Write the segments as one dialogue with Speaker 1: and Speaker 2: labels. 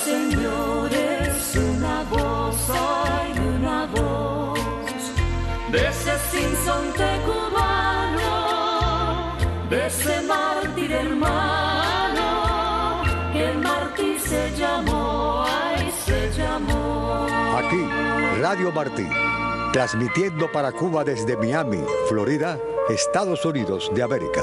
Speaker 1: señores, una voz, hay una voz de ese sinsonte cubano, de ese mártir hermano, que el mártir se llamó, ay, se llamó.
Speaker 2: Aquí, Radio Martí, transmitiendo para Cuba desde Miami, Florida, Estados Unidos de América.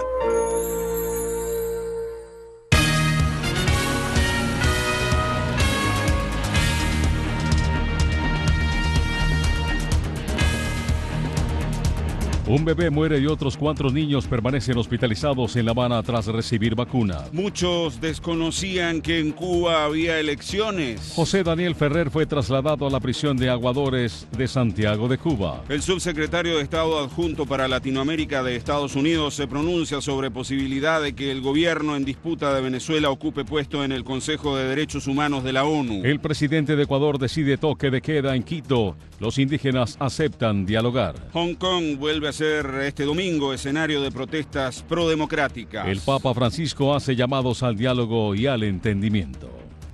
Speaker 3: Un bebé muere y otros 4 niños permanecen hospitalizados en La Habana tras recibir vacuna.
Speaker 4: Muchos desconocían que en Cuba había elecciones.
Speaker 3: José Daniel Ferrer fue trasladado a la prisión de Aguadores de Santiago de Cuba.
Speaker 4: El subsecretario de Estado adjunto para Latinoamérica de Estados Unidos se pronuncia sobre posibilidad de que el gobierno en disputa de Venezuela ocupe puesto en el Consejo de Derechos Humanos de la ONU.
Speaker 3: El presidente de Ecuador decide toque de queda en Quito. Los indígenas aceptan dialogar.
Speaker 4: Hong Kong vuelve a ser este domingo escenario de protestas prodemocráticas.
Speaker 3: El Papa Francisco hace llamados al diálogo y al entendimiento.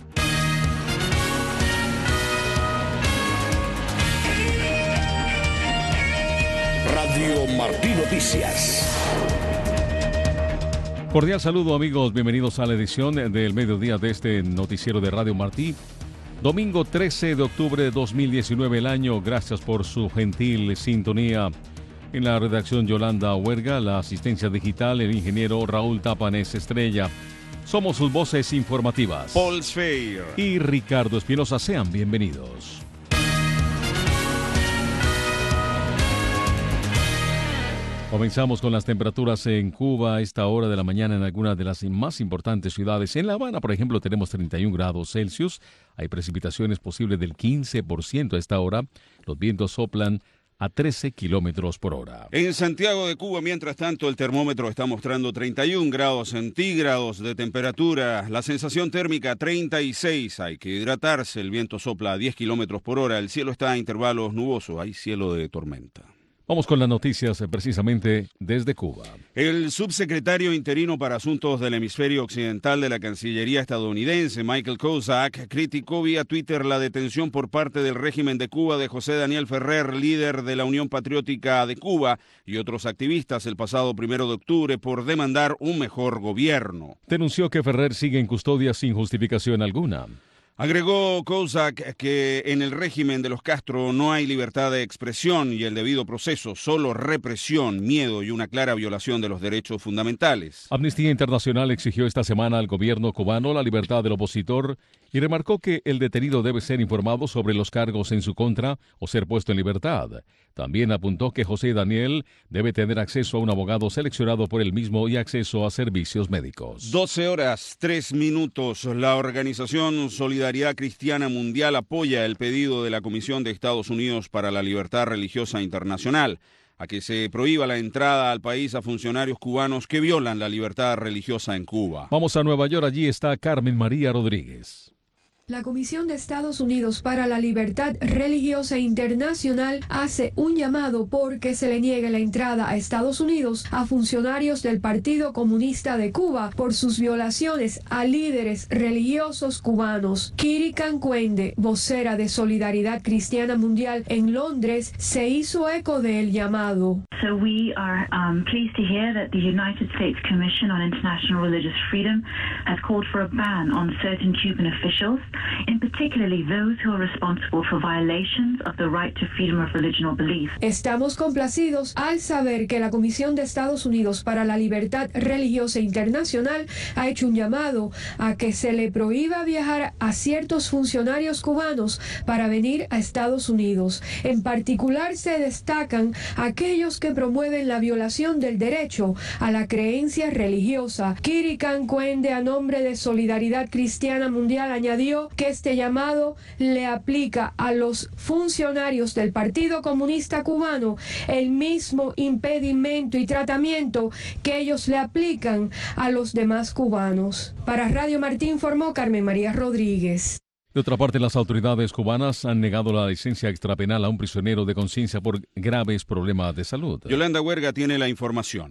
Speaker 5: Radio Martí Noticias.
Speaker 3: Cordial saludo, amigos, bienvenidos a la edición del mediodía de este noticiero de Radio Martí. Domingo 13 de octubre de 2019 el año. Gracias por su gentil sintonía. En la redacción Yolanda Huerga, la asistencia digital, el ingeniero Raúl Tapanes Estrella. Somos sus voces informativas.
Speaker 4: Paul Sfeir
Speaker 3: y Ricardo Espinosa, sean bienvenidos. Comenzamos con las temperaturas en Cuba a esta hora de la mañana en algunas de las más importantes ciudades. En La Habana, por ejemplo, tenemos 31 grados Celsius. Hay precipitaciones posibles del 15% a esta hora. Los vientos soplan a 13 kilómetros por hora.
Speaker 4: En Santiago de Cuba, mientras tanto, el termómetro está mostrando 31 grados centígrados de temperatura. La sensación térmica 36. Hay que hidratarse. El viento sopla a 10 kilómetros por hora. El cielo está a intervalos nubosos. Hay cielo de tormenta.
Speaker 3: Vamos con las noticias precisamente desde Cuba.
Speaker 4: El subsecretario interino para Asuntos del Hemisferio Occidental de la Cancillería estadounidense, Michael Kozak, criticó vía Twitter la detención por parte del régimen de Cuba de José Daniel Ferrer, líder de la Unión Patriótica de Cuba, y otros activistas el pasado 1 de octubre por demandar un mejor gobierno.
Speaker 3: Denunció que Ferrer sigue en custodia sin justificación alguna.
Speaker 4: Agregó Kozak que en el régimen de los Castro no hay libertad de expresión y el debido proceso, solo represión, miedo y una clara violación de los derechos fundamentales.
Speaker 3: Amnistía Internacional exigió esta semana al gobierno cubano la libertad del opositor y remarcó que el detenido debe ser informado sobre los cargos en su contra o ser puesto en libertad. También apuntó que José Daniel debe tener acceso a un abogado seleccionado por él mismo y acceso a servicios médicos.
Speaker 4: 12 horas, 3 minutos. La organización Solidaridad Cristiana Mundial apoya el pedido de la Comisión de Estados Unidos para la Libertad Religiosa Internacional a que se prohíba la entrada al país a funcionarios cubanos que violan la libertad religiosa en Cuba.
Speaker 3: Vamos a Nueva York, allí está Carmen María Rodríguez.
Speaker 6: La Comisión de Estados Unidos para la Libertad Religiosa Internacional hace un llamado porque se le niegue la entrada a Estados Unidos a funcionarios del Partido Comunista de Cuba por sus violaciones a líderes religiosos cubanos. Kiri Cancuende, vocera de Solidaridad Cristiana Mundial en Londres, se hizo eco del llamado.
Speaker 7: So we are pleased to hear that the United States Commission on International Religious Freedom has called for a ban on certain Cuban officials, in particularly those who are responsible for violations of the right to freedom of religion or belief.
Speaker 6: Estamos complacidos al saber que la Comisión de Estados Unidos para la Libertad Religiosa Internacional ha hecho un llamado a que se le prohíba viajar a ciertos funcionarios cubanos para venir a Estados Unidos. En particular se destacan aquellos que promueven la violación del derecho a la creencia religiosa. Kiri Cancuende, a nombre de Solidaridad Cristiana Mundial, añadió que este llamado le aplica a los funcionarios del Partido Comunista Cubano el mismo impedimento y tratamiento que ellos le aplican a los demás cubanos. Para Radio Martí informó Carmen María Rodríguez.
Speaker 3: De otra parte, las autoridades cubanas han negado la licencia extrapenal a un prisionero de conciencia por graves problemas de salud.
Speaker 4: Yolanda Huerga tiene la información.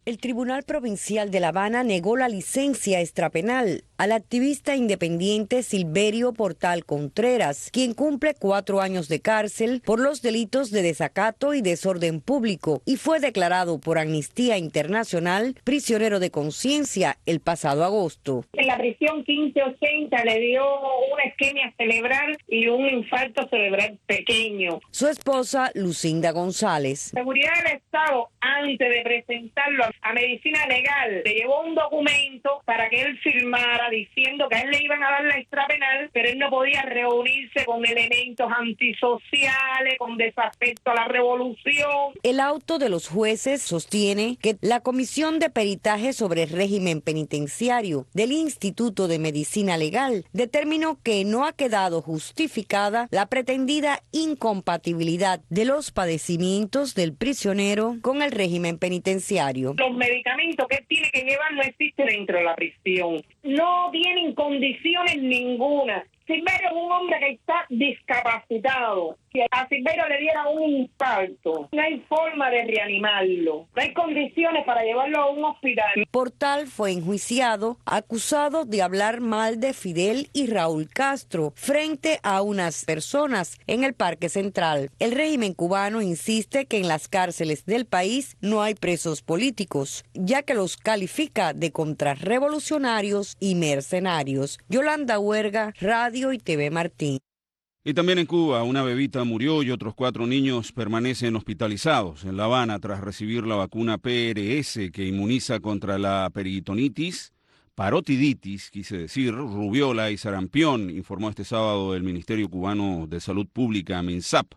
Speaker 8: El Tribunal Provincial de La Habana negó la licencia extrapenal al activista independiente Silverio Portal Contreras, quien cumple 4 años de cárcel por los delitos de desacato y desorden público y fue declarado por Amnistía Internacional prisionero de conciencia el pasado agosto.
Speaker 9: En la prisión 1580 le dio una isquemia cerebral y un infarto cerebral pequeño.
Speaker 8: Su esposa, Lucinda González.
Speaker 9: Seguridad del Estado, antes de presentarlo a medicina legal, le llevó un documento para que él firmara diciendo que a él le iban a dar la extrapenal, pero él no podía reunirse con elementos antisociales, con desafecto a la revolución.
Speaker 8: El auto de los jueces sostiene que la Comisión de Peritaje sobre el Régimen Penitenciario del Instituto de Medicina Legal determinó que no ha quedado justificada la pretendida incompatibilidad de los padecimientos del prisionero con el régimen penitenciario.
Speaker 9: Los medicamentos que él tiene que llevar no existen dentro de la prisión. No tienen condiciones ninguna. Silverio es un hombre que está discapacitado. Si a Silverio le diera un infarto, no hay forma de reanimarlo. No hay condiciones para llevarlo a un hospital.
Speaker 8: Portal fue enjuiciado, acusado de hablar mal de Fidel y Raúl Castro frente a unas personas en el Parque Central. El régimen cubano insiste que en las cárceles del país no hay presos políticos, ya que los califica de contrarrevolucionarios y mercenarios. Yolanda Huerga, Radio y TV Martín.
Speaker 4: Y también en Cuba, una bebita murió y otros 4 niños permanecen hospitalizados en La Habana tras recibir la vacuna PRS que inmuniza contra la peritonitis, parotiditis, rubiola y sarampión, informó este sábado el Ministerio Cubano de Salud Pública, MINSAP,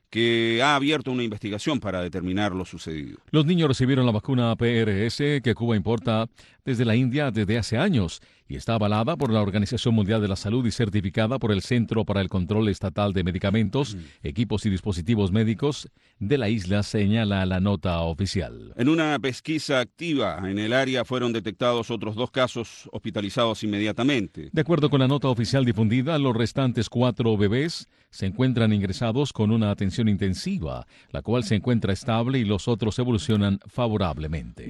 Speaker 4: que ha abierto una investigación para determinar lo sucedido.
Speaker 3: Los niños recibieron la vacuna PRS que Cuba importa desde la India desde hace años y está avalada por la Organización Mundial de la Salud y certificada por el Centro para el Control Estatal de Medicamentos, Equipos y Dispositivos Médicos de la isla, señala la nota oficial.
Speaker 4: En una pesquisa activa en el área fueron detectados otros 2 casos hospitalizados inmediatamente.
Speaker 3: De acuerdo con la nota oficial difundida, los restantes 4 bebés se encuentran ingresados con una atención intensiva, la cual se encuentra estable y los otros evolucionan favorablemente.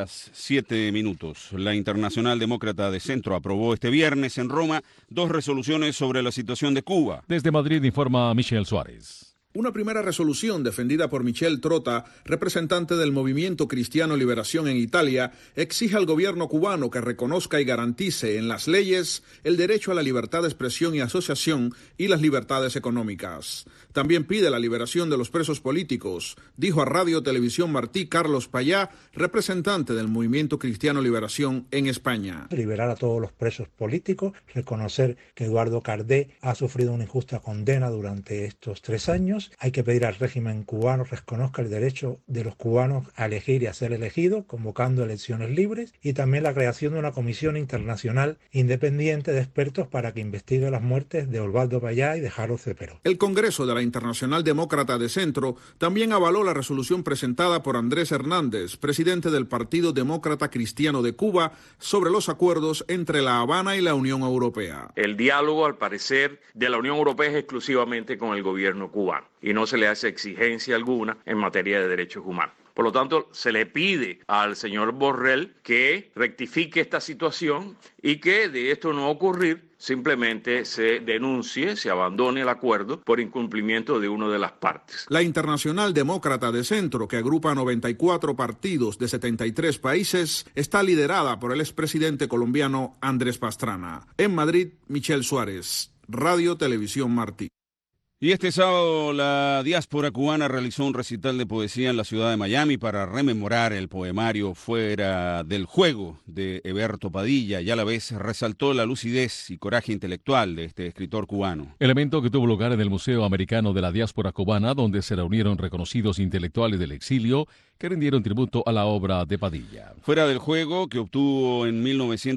Speaker 4: 12:07. La Internacional Demócrata de Centro aprobó este viernes en Roma 2 resoluciones sobre la situación de Cuba.
Speaker 3: Desde Madrid informa Michelle Suárez.
Speaker 10: Una primera resolución defendida por Michel Trota, representante del Movimiento Cristiano Liberación en Italia, exige al gobierno cubano que reconozca y garantice en las leyes el derecho a la libertad de expresión y asociación y las libertades económicas. También pide la liberación de los presos políticos, dijo a Radio Televisión Martí Carlos Payá, representante del Movimiento Cristiano Liberación en España.
Speaker 11: Liberar a todos los presos políticos, reconocer que Eduardo Cardé ha sufrido una injusta condena durante estos 3 años. Hay que pedir al régimen cubano reconozca el derecho de los cubanos a elegir y a ser elegidos, convocando elecciones libres, y también la creación de una comisión internacional independiente de expertos para que investigue las muertes de Osvaldo Payá y de Jaro Cepero.
Speaker 10: El Congreso de la Internacional Demócrata de Centro también avaló la resolución presentada por Andrés Hernández, presidente del Partido Demócrata Cristiano de Cuba, sobre los acuerdos entre La Habana y la Unión Europea.
Speaker 12: El diálogo, al parecer, de la Unión Europea es exclusivamente con el gobierno cubano y no se le hace exigencia alguna en materia de derechos humanos. Por lo tanto, se le pide al señor Borrell que rectifique esta situación y que de esto no ocurrir, simplemente se denuncie, se abandone el acuerdo por incumplimiento de una de las partes.
Speaker 10: La Internacional Demócrata de Centro, que agrupa 94 partidos de 73 países, está liderada por el expresidente colombiano Andrés Pastrana. En Madrid, Michelle Suárez, Radio Televisión Martí.
Speaker 4: Y este sábado la diáspora cubana realizó un recital de poesía en la ciudad de Miami para rememorar el poemario Fuera del Juego de Eberto Padilla y a la vez resaltó la lucidez y coraje intelectual de este escritor cubano.
Speaker 3: El evento que tuvo lugar en el Museo Americano de la Diáspora Cubana, donde se reunieron reconocidos intelectuales del exilio que rindieron tributo a la obra de Padilla.
Speaker 4: Fuera del Juego, que obtuvo en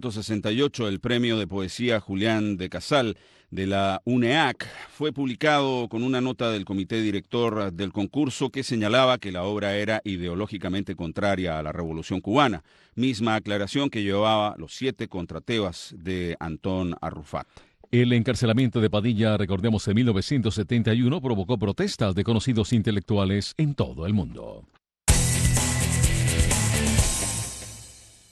Speaker 4: 1968 el premio de poesía Julián de Casal de la UNEAC, fue publicado con una nota del comité director del concurso que señalaba que la obra era ideológicamente contraria a la Revolución Cubana, misma aclaración que llevaba los 7 contra Tebas de Antón Arrufat.
Speaker 3: El encarcelamiento de Padilla, recordemos, en 1971 provocó protestas de conocidos intelectuales en todo el mundo.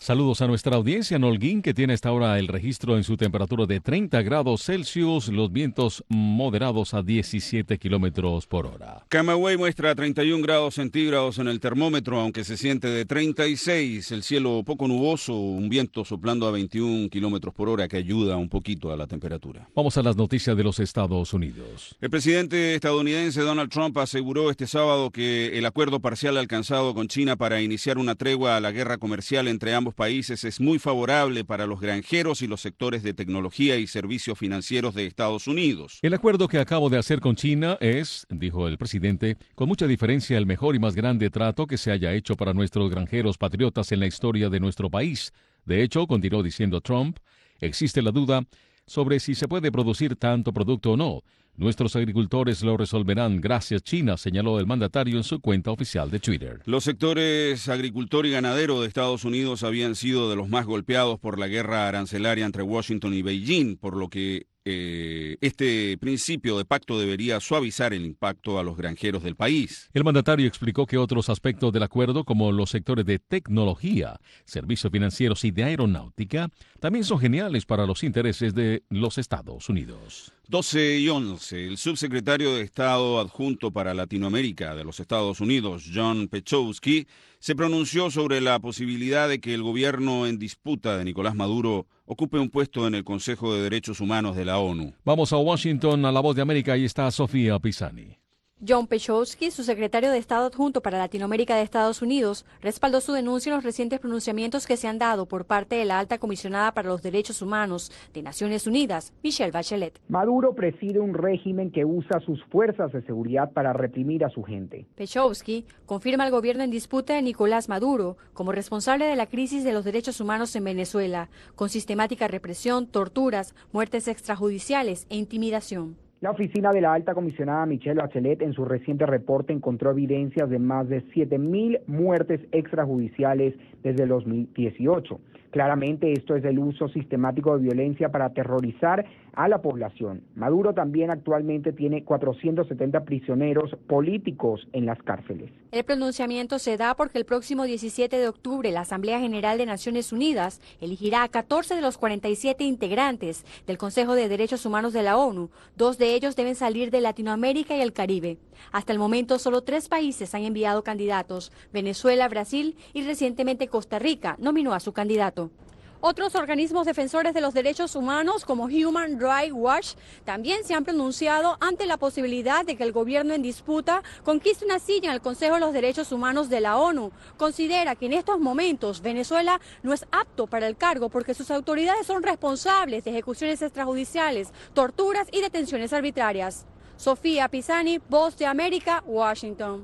Speaker 3: Saludos a nuestra audiencia en Holguín, que tiene hasta ahora el registro en su temperatura de 30 grados Celsius, los vientos moderados a 17 kilómetros por hora.
Speaker 4: Camagüey muestra 31 grados centígrados en el termómetro, aunque se siente de 36, el cielo poco nuboso, un viento soplando a 21 kilómetros por hora que ayuda un poquito a la temperatura.
Speaker 3: Vamos a las noticias de los Estados Unidos.
Speaker 4: El presidente estadounidense Donald Trump aseguró este sábado que el acuerdo parcial alcanzado con China para iniciar una tregua a la guerra comercial entre ambos países es muy favorable para los granjeros y los sectores de tecnología y servicios financieros de Estados Unidos.
Speaker 3: El acuerdo que acabo de hacer con China es, dijo el presidente, con mucha diferencia el mejor y más grande trato que se haya hecho para nuestros granjeros patriotas en la historia de nuestro país. De hecho, continuó diciendo Trump, existe la duda sobre si se puede producir tanto producto o no. Nuestros agricultores lo resolverán, gracias China, señaló el mandatario en su cuenta oficial de Twitter.
Speaker 4: Los sectores agricultor y ganadero de Estados Unidos habían sido de los más golpeados por la guerra arancelaria entre Washington y Beijing, por lo que este principio de pacto debería suavizar el impacto a los granjeros del país.
Speaker 3: El mandatario explicó que otros aspectos del acuerdo, como los sectores de tecnología, servicios financieros y de aeronáutica, también son geniales para los intereses de los Estados Unidos.
Speaker 4: 12:11. El subsecretario de Estado adjunto para Latinoamérica de los Estados Unidos, John Pechowski, se pronunció sobre la posibilidad de que el gobierno en disputa de Nicolás Maduro ocupe un puesto en el Consejo de Derechos Humanos de la ONU.
Speaker 3: Vamos a Washington, a La Voz de América, ahí está Sofía Pisani.
Speaker 13: John Pechowski, su secretario de Estado adjunto para Latinoamérica de Estados Unidos, respaldó su denuncia en los recientes pronunciamientos que se han dado por parte de la alta comisionada para los derechos humanos de Naciones Unidas, Michelle Bachelet.
Speaker 14: Maduro preside un régimen que usa sus fuerzas de seguridad para reprimir a su gente.
Speaker 13: Pechowski confirma al gobierno en disputa de Nicolás Maduro como responsable de la crisis de los derechos humanos en Venezuela, con sistemática represión, torturas, muertes extrajudiciales e intimidación.
Speaker 14: La oficina de la alta comisionada Michelle Bachelet en su reciente reporte encontró evidencias de más de 7.000 muertes extrajudiciales desde el 2018. Claramente esto es el uso sistemático de violencia para aterrorizar a la población. Maduro también actualmente tiene 470 prisioneros políticos en las cárceles.
Speaker 13: El pronunciamiento se da porque el próximo 17 de octubre la Asamblea General de Naciones Unidas elegirá a 14 de los 47 integrantes del Consejo de Derechos Humanos de la ONU. 2 de ellos deben salir de Latinoamérica y el Caribe. Hasta el momento solo 3 países han enviado candidatos: Venezuela, Brasil y recientemente Costa Rica nominó a su candidato. Otros organismos defensores de los derechos humanos, como Human Rights Watch, también se han pronunciado ante la posibilidad de que el gobierno en disputa conquiste una silla en el Consejo de los Derechos Humanos de la ONU. Considera que en estos momentos Venezuela no es apto para el cargo porque sus autoridades son responsables de ejecuciones extrajudiciales, torturas y detenciones arbitrarias. Sofía Pisani, Voz de América, Washington.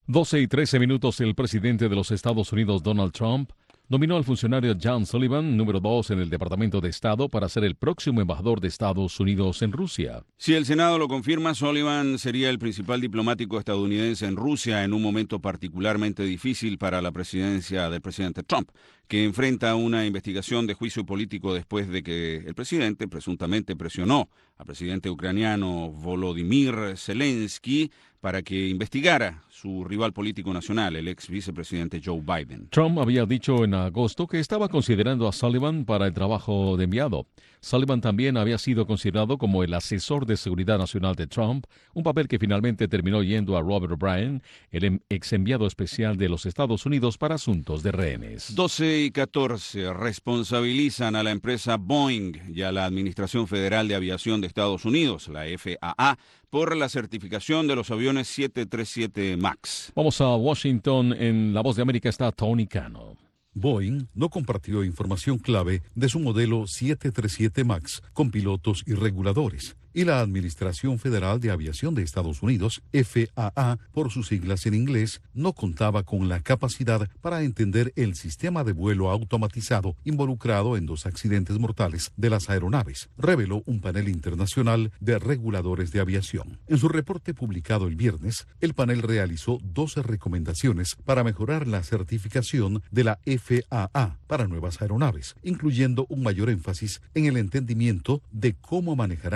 Speaker 3: 12:13. El presidente de los Estados Unidos, Donald Trump, nominó al funcionario John Sullivan, número 2 en el Departamento de Estado, para ser el próximo embajador de Estados Unidos en Rusia.
Speaker 4: Si el Senado lo confirma, Sullivan sería el principal diplomático estadounidense en Rusia en un momento particularmente difícil para la presidencia del presidente Trump, que enfrenta una investigación de juicio político después de que el presidente presuntamente presionó al presidente ucraniano Volodymyr Zelensky para que investigara su rival político nacional, el ex vicepresidente Joe Biden.
Speaker 3: Trump había dicho en agosto que estaba considerando a Sullivan para el trabajo de enviado. Sullivan también había sido considerado como el asesor de seguridad nacional de Trump, un papel que finalmente terminó yendo a Robert O'Brien, el ex enviado especial de los Estados Unidos para asuntos de rehenes.
Speaker 4: 12:14. Responsabilizan a la empresa Boeing y a la Administración Federal de Aviación de Estados Unidos, la FAA, por la certificación de los aviones 737 MAX.
Speaker 3: Vamos a Washington. En La Voz de América está Tony Cano.
Speaker 15: Boeing no compartió información clave de su modelo 737 MAX con pilotos y reguladores, y la Administración Federal de Aviación de Estados Unidos, FAA, por sus siglas en inglés, no contaba con la capacidad para entender el sistema de vuelo automatizado involucrado en 2 accidentes mortales de las aeronaves, reveló un panel internacional de reguladores de aviación. En su reporte publicado el viernes, el panel realizó 12 recomendaciones para mejorar la certificación de la FAA para nuevas aeronaves, incluyendo un mayor énfasis en el entendimiento de cómo manejarán los pilotos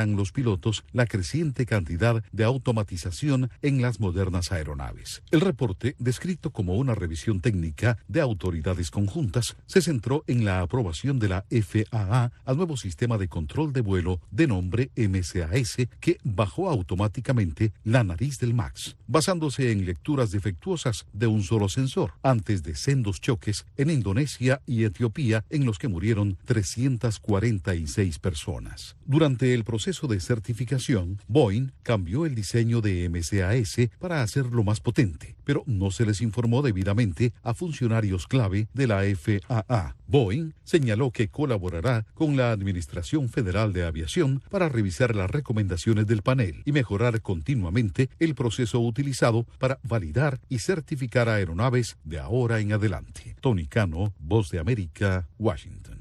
Speaker 15: pilotos la creciente cantidad de automatización en las modernas aeronaves. El reporte, descrito como una revisión técnica de autoridades conjuntas, se centró en la aprobación de la FAA al nuevo sistema de control de vuelo de nombre MCAS, que bajó automáticamente la nariz del MAX, basándose en lecturas defectuosas de un solo sensor, antes de sendos choques en Indonesia y Etiopía en los que murieron 346 personas. Durante el proceso de certificación, Boeing cambió el diseño de MCAS para hacerlo más potente, pero no se les informó debidamente a funcionarios clave de la FAA. Boeing señaló que colaborará con la Administración Federal de Aviación para revisar las recomendaciones del panel y mejorar continuamente el proceso utilizado para validar y certificar aeronaves de ahora en adelante. Tony Cano, Voz de América, Washington.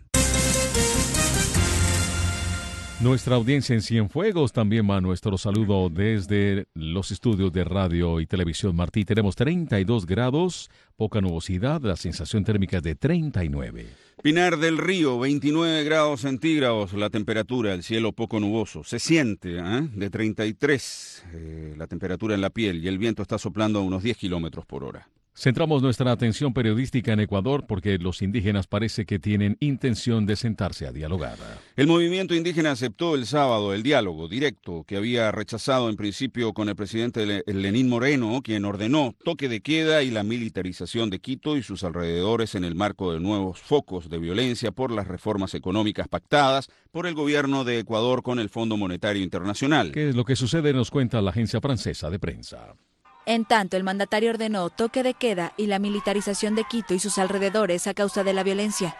Speaker 3: Nuestra audiencia en Cienfuegos también va nuestro saludo desde los estudios de radio y televisión Martí. Tenemos 32 grados, poca nubosidad, la sensación térmica es de 39.
Speaker 4: Pinar del Río, 29 grados centígrados la temperatura, el cielo poco nuboso. Se siente de 33 la temperatura en la piel y el viento está soplando a unos 10 kilómetros por hora.
Speaker 3: Centramos nuestra atención periodística en Ecuador porque los indígenas parece que tienen intención de sentarse a dialogar.
Speaker 4: El movimiento indígena aceptó el sábado el diálogo directo que había rechazado en principio con el presidente Lenín Moreno, quien ordenó toque de queda y la militarización de Quito y sus alrededores en el marco de nuevos focos de violencia por las reformas económicas pactadas por el gobierno de Ecuador con el Fondo Monetario Internacional.
Speaker 3: ¿Qué es lo que sucede? Nos cuenta la agencia francesa de prensa.
Speaker 16: En tanto, el mandatario ordenó toque de queda y la militarización de Quito y sus alrededores a causa de la violencia.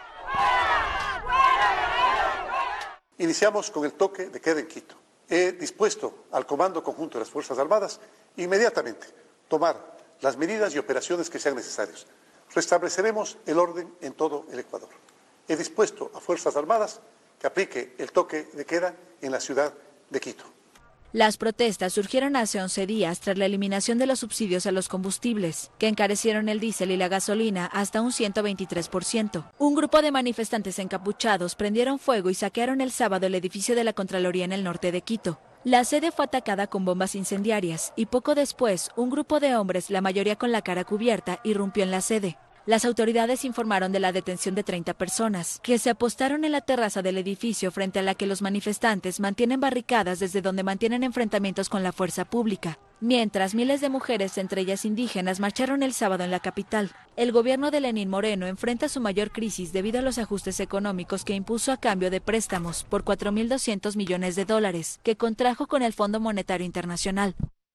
Speaker 17: Iniciamos con el toque de queda en Quito. He dispuesto al Comando Conjunto de las Fuerzas Armadas inmediatamente tomar las medidas y operaciones que sean necesarias. Restableceremos el orden en todo el Ecuador. He dispuesto a Fuerzas Armadas que aplique el toque de queda en la ciudad de Quito.
Speaker 16: Las protestas surgieron hace 11 días tras la eliminación de los subsidios a los combustibles, que encarecieron el diésel y la gasolina hasta un 123%. Un grupo de manifestantes encapuchados prendieron fuego y saquearon el sábado el edificio de la Contraloría en el norte de Quito. La sede fue atacada con bombas incendiarias y poco después un grupo de hombres, la mayoría con la cara cubierta, irrumpió en la sede. Las autoridades informaron de la detención de 30 personas, que se apostaron en la terraza del edificio frente a la que los manifestantes mantienen barricadas desde donde mantienen enfrentamientos con la fuerza pública. Mientras miles de mujeres, entre ellas indígenas, marcharon el sábado en la capital. El gobierno de Lenín Moreno enfrenta su mayor crisis debido a los ajustes económicos que impuso a cambio de préstamos por $4.200 millones que contrajo con el Fondo Monetario Internacional.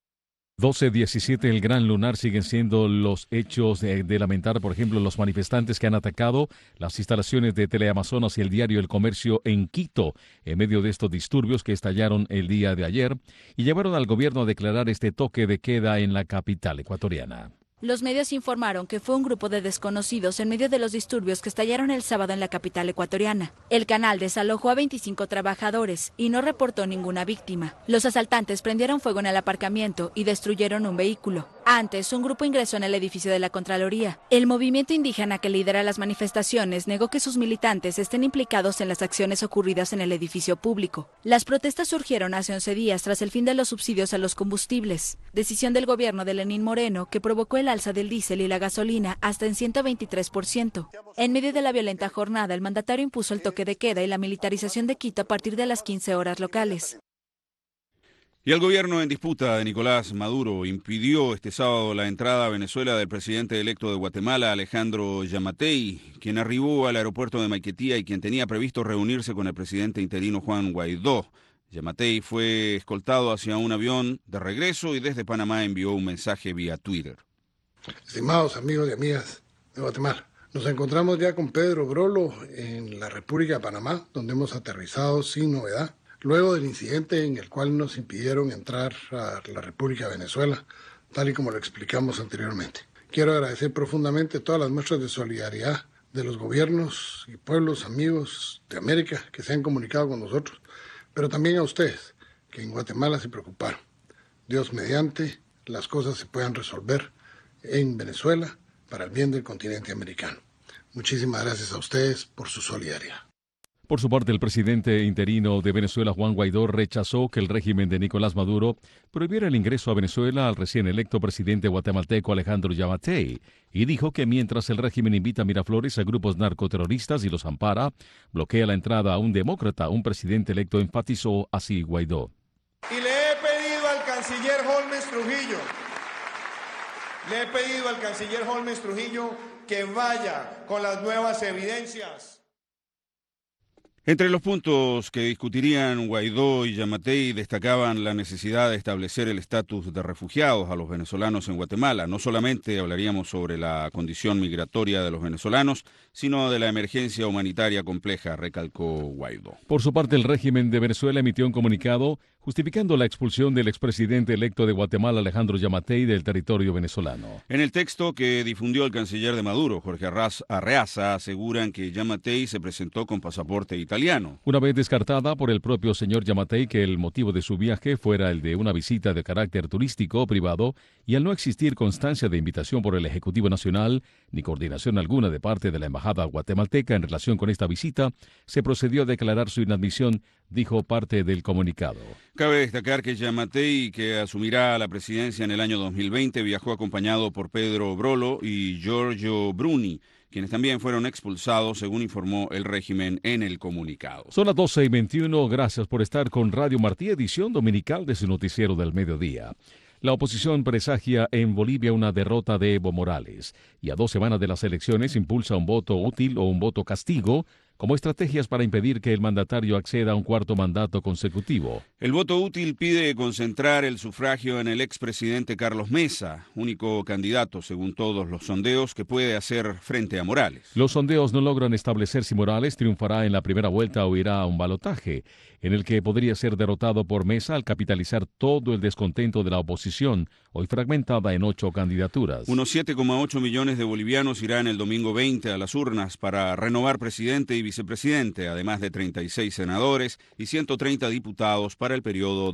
Speaker 3: 12:17, el Gran Lunar. Siguen siendo los hechos de lamentar, por ejemplo, los manifestantes que han atacado las instalaciones de Teleamazonas y el diario El Comercio en Quito, en medio de estos disturbios que estallaron el día de ayer y llevaron al gobierno a declarar este toque de queda en la capital ecuatoriana.
Speaker 16: Los medios informaron que fue un grupo de desconocidos en medio de los disturbios que estallaron el sábado en la capital ecuatoriana. El canal desalojó a 25 trabajadores y no reportó ninguna víctima. Los asaltantes prendieron fuego en el aparcamiento y destruyeron un vehículo. Antes, un grupo ingresó en el edificio de la Contraloría. El movimiento indígena que lidera las manifestaciones negó que sus militantes estén implicados en las acciones ocurridas en el edificio público. Las protestas surgieron hace 11 días tras el fin de los subsidios a los combustibles, decisión del gobierno de Lenín Moreno que provocó el alza del diésel y la gasolina hasta en 123%. En medio de la violenta jornada, el mandatario impuso el toque de queda y la militarización de Quito a partir de las 15 horas locales.
Speaker 4: Y el gobierno en disputa de Nicolás Maduro impidió este sábado la entrada a Venezuela del presidente electo de Guatemala, Alejandro Yamatei, quien arribó al aeropuerto de Maiquetía y quien tenía previsto reunirse con el presidente interino Juan Guaidó. Yamatei fue escoltado hacia un avión de regreso y desde Panamá envió un mensaje vía Twitter.
Speaker 18: Estimados amigos y amigas de Guatemala, nos encontramos ya con Pedro Brolo en la República de Panamá, donde hemos aterrizado sin novedad, luego del incidente en el cual nos impidieron entrar a la República de Venezuela, tal y como lo explicamos anteriormente. Quiero agradecer profundamente todas las muestras de solidaridad de los gobiernos y pueblos amigos de América que se han comunicado con nosotros, pero también a ustedes, que en Guatemala se preocuparon. Dios mediante, las cosas se puedan resolver en Venezuela para el bien del continente americano. Muchísimas gracias a ustedes por su solidaridad.
Speaker 3: Por su parte, el presidente interino de Venezuela, Juan Guaidó, rechazó que el régimen de Nicolás Maduro prohibiera el ingreso a Venezuela al recién electo presidente guatemalteco Alejandro Yamatei y dijo que mientras el régimen invita a Miraflores a grupos narcoterroristas y los ampara, bloquea la entrada a un demócrata, un presidente electo, enfatizó así Guaidó.
Speaker 19: Y le he pedido al canciller Holmes Trujillo que vaya con las nuevas evidencias.
Speaker 4: Entre los puntos que discutirían Guaidó y Yamatei destacaban la necesidad de establecer el estatus de refugiados a los venezolanos en Guatemala. No solamente hablaríamos sobre la condición migratoria de los venezolanos, sino de la emergencia humanitaria compleja, recalcó Guaidó.
Speaker 3: Por su parte, el régimen de Venezuela emitió un comunicado justificando la expulsión del expresidente electo de Guatemala, Alejandro Yamatei, del territorio venezolano.
Speaker 4: En el texto que difundió el canciller de Maduro, Jorge Arreaza, aseguran que Yamatei se presentó con pasaporte italiano.
Speaker 3: Una vez descartada por el propio señor Yamatei que el motivo de su viaje fuera el de una visita de carácter turístico o privado, y al no existir constancia de invitación por el Ejecutivo Nacional, ni coordinación alguna de parte de la Embajada guatemalteca en relación con esta visita, se procedió a declarar su inadmisión, dijo parte del comunicado.
Speaker 4: Cabe destacar que Yamatei, que asumirá la presidencia en el año 2020, viajó acompañado por Pedro Brolo y Giorgio Bruni, quienes también fueron expulsados, según informó el régimen en el comunicado.
Speaker 3: Son las 12:21. Gracias por estar con Radio Martí, edición dominical de su noticiero del mediodía. La oposición presagia en Bolivia una derrota de Evo Morales y a 2 semanas de las elecciones impulsa un voto útil o un voto castigo como estrategias para impedir que el mandatario acceda a un cuarto mandato consecutivo.
Speaker 4: El voto útil pide concentrar el sufragio en el expresidente Carlos Mesa, único candidato, según todos los sondeos, que puede hacer frente a Morales.
Speaker 3: Los sondeos no logran establecer si Morales triunfará en la primera vuelta o irá a un balotaje, en el que podría ser derrotado por Mesa al capitalizar todo el descontento de la oposición, hoy fragmentada en 8 candidaturas.
Speaker 4: Unos 7,8 millones de bolivianos irán el domingo 20 a las urnas para renovar presidente y vicepresidente, además de 36 senadores y 130 diputados para el periodo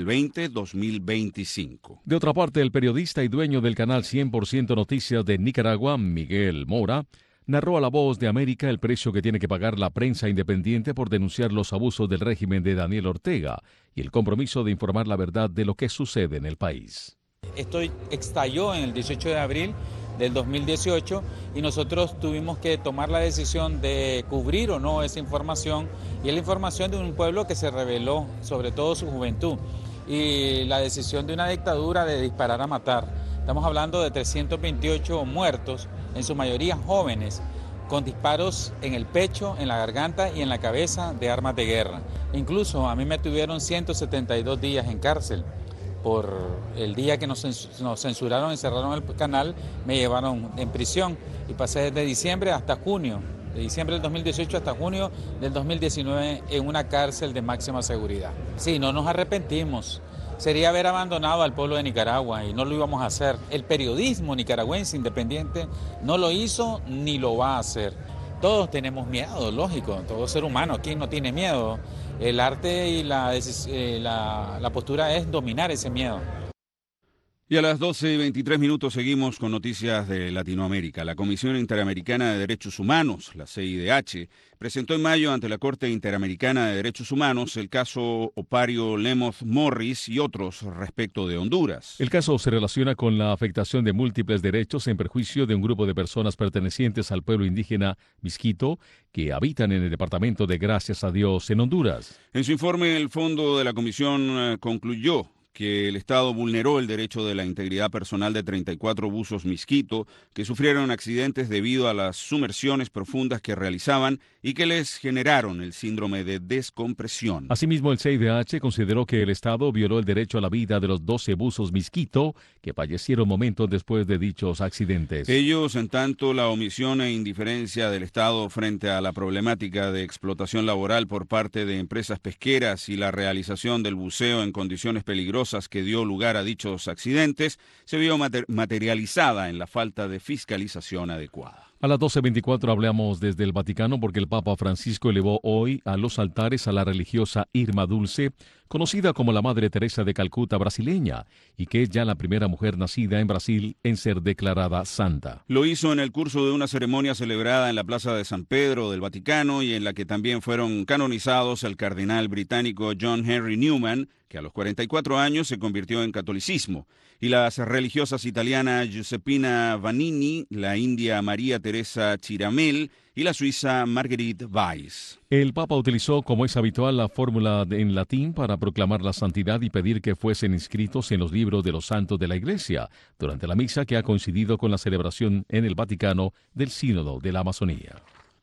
Speaker 4: 2020-2025.
Speaker 3: De otra parte, el periodista y dueño del canal 100% Noticias de Nicaragua, Miguel Mora, narró a La Voz de América el precio que tiene que pagar la prensa independiente por denunciar los abusos del régimen de Daniel Ortega y el compromiso de informar la verdad de lo que sucede en el país.
Speaker 20: Esto estalló en el 18 de abril del 2018 y nosotros tuvimos que tomar la decisión de cubrir o no esa información, y es la información de un pueblo que se rebeló, sobre todo su juventud, y la decisión de una dictadura de disparar a matar. Estamos hablando de 328 muertos, en su mayoría jóvenes, con disparos en el pecho, en la garganta y en la cabeza de armas de guerra. Incluso a mí me tuvieron 172 días en cárcel. Por el día que nos censuraron y cerraron el canal, me llevaron en prisión y pasé desde diciembre hasta junio, de diciembre del 2018 hasta junio del 2019 en una cárcel de máxima seguridad. Sí, no nos arrepentimos. Sería haber abandonado al pueblo de Nicaragua y no lo íbamos a hacer. El periodismo nicaragüense independiente no lo hizo ni lo va a hacer. Todos tenemos miedo, lógico, todo ser humano, ¿quién no tiene miedo? El arte y la postura es dominar ese miedo.
Speaker 4: Y a las 12:23 seguimos con noticias de Latinoamérica. La Comisión Interamericana de Derechos Humanos, la CIDH, presentó en mayo ante la Corte Interamericana de Derechos Humanos el caso Opario Lemoth Morris y otros respecto de Honduras.
Speaker 3: El caso se relaciona con la afectación de múltiples derechos en perjuicio de un grupo de personas pertenecientes al pueblo indígena Miskito que habitan en el departamento de Gracias a Dios en Honduras.
Speaker 4: En su informe, el fondo de la comisión concluyó que el Estado vulneró el derecho de la integridad personal de 34 buzos Miskito que sufrieron accidentes debido a las sumersiones profundas que realizaban y que les generaron el síndrome de descompresión.
Speaker 3: Asimismo, el CIDH consideró que el Estado violó el derecho a la vida de los 12 buzos Miskito que fallecieron momentos después de dichos accidentes.
Speaker 4: Ellos, en tanto, la omisión e indiferencia del Estado frente a la problemática de explotación laboral por parte de empresas pesqueras y la realización del buceo en condiciones peligrosas que dio lugar a dichos accidentes, se vio materializada en la falta de fiscalización adecuada.
Speaker 3: A las 12:24 hablamos desde el Vaticano porque el Papa Francisco elevó hoy a los altares a la religiosa Irma Dulce, conocida como la Madre Teresa de Calcuta brasileña, y que es ya la primera mujer nacida en Brasil en ser declarada santa.
Speaker 4: Lo hizo en el curso de una ceremonia celebrada en la Plaza de San Pedro del Vaticano y en la que también fueron canonizados el cardenal británico John Henry Newman, que a los 44 años se convirtió en catolicismo, y las religiosas italianas Giuseppina Vanini, la india María Teresa Chiramel y la suiza Marguerite Weiss.
Speaker 3: El Papa utilizó, como es habitual, la fórmula en latín para proclamar la santidad y pedir que fuesen inscritos en los libros de los santos de la Iglesia, durante la misa que ha coincidido con la celebración en el Vaticano del Sínodo de la Amazonía.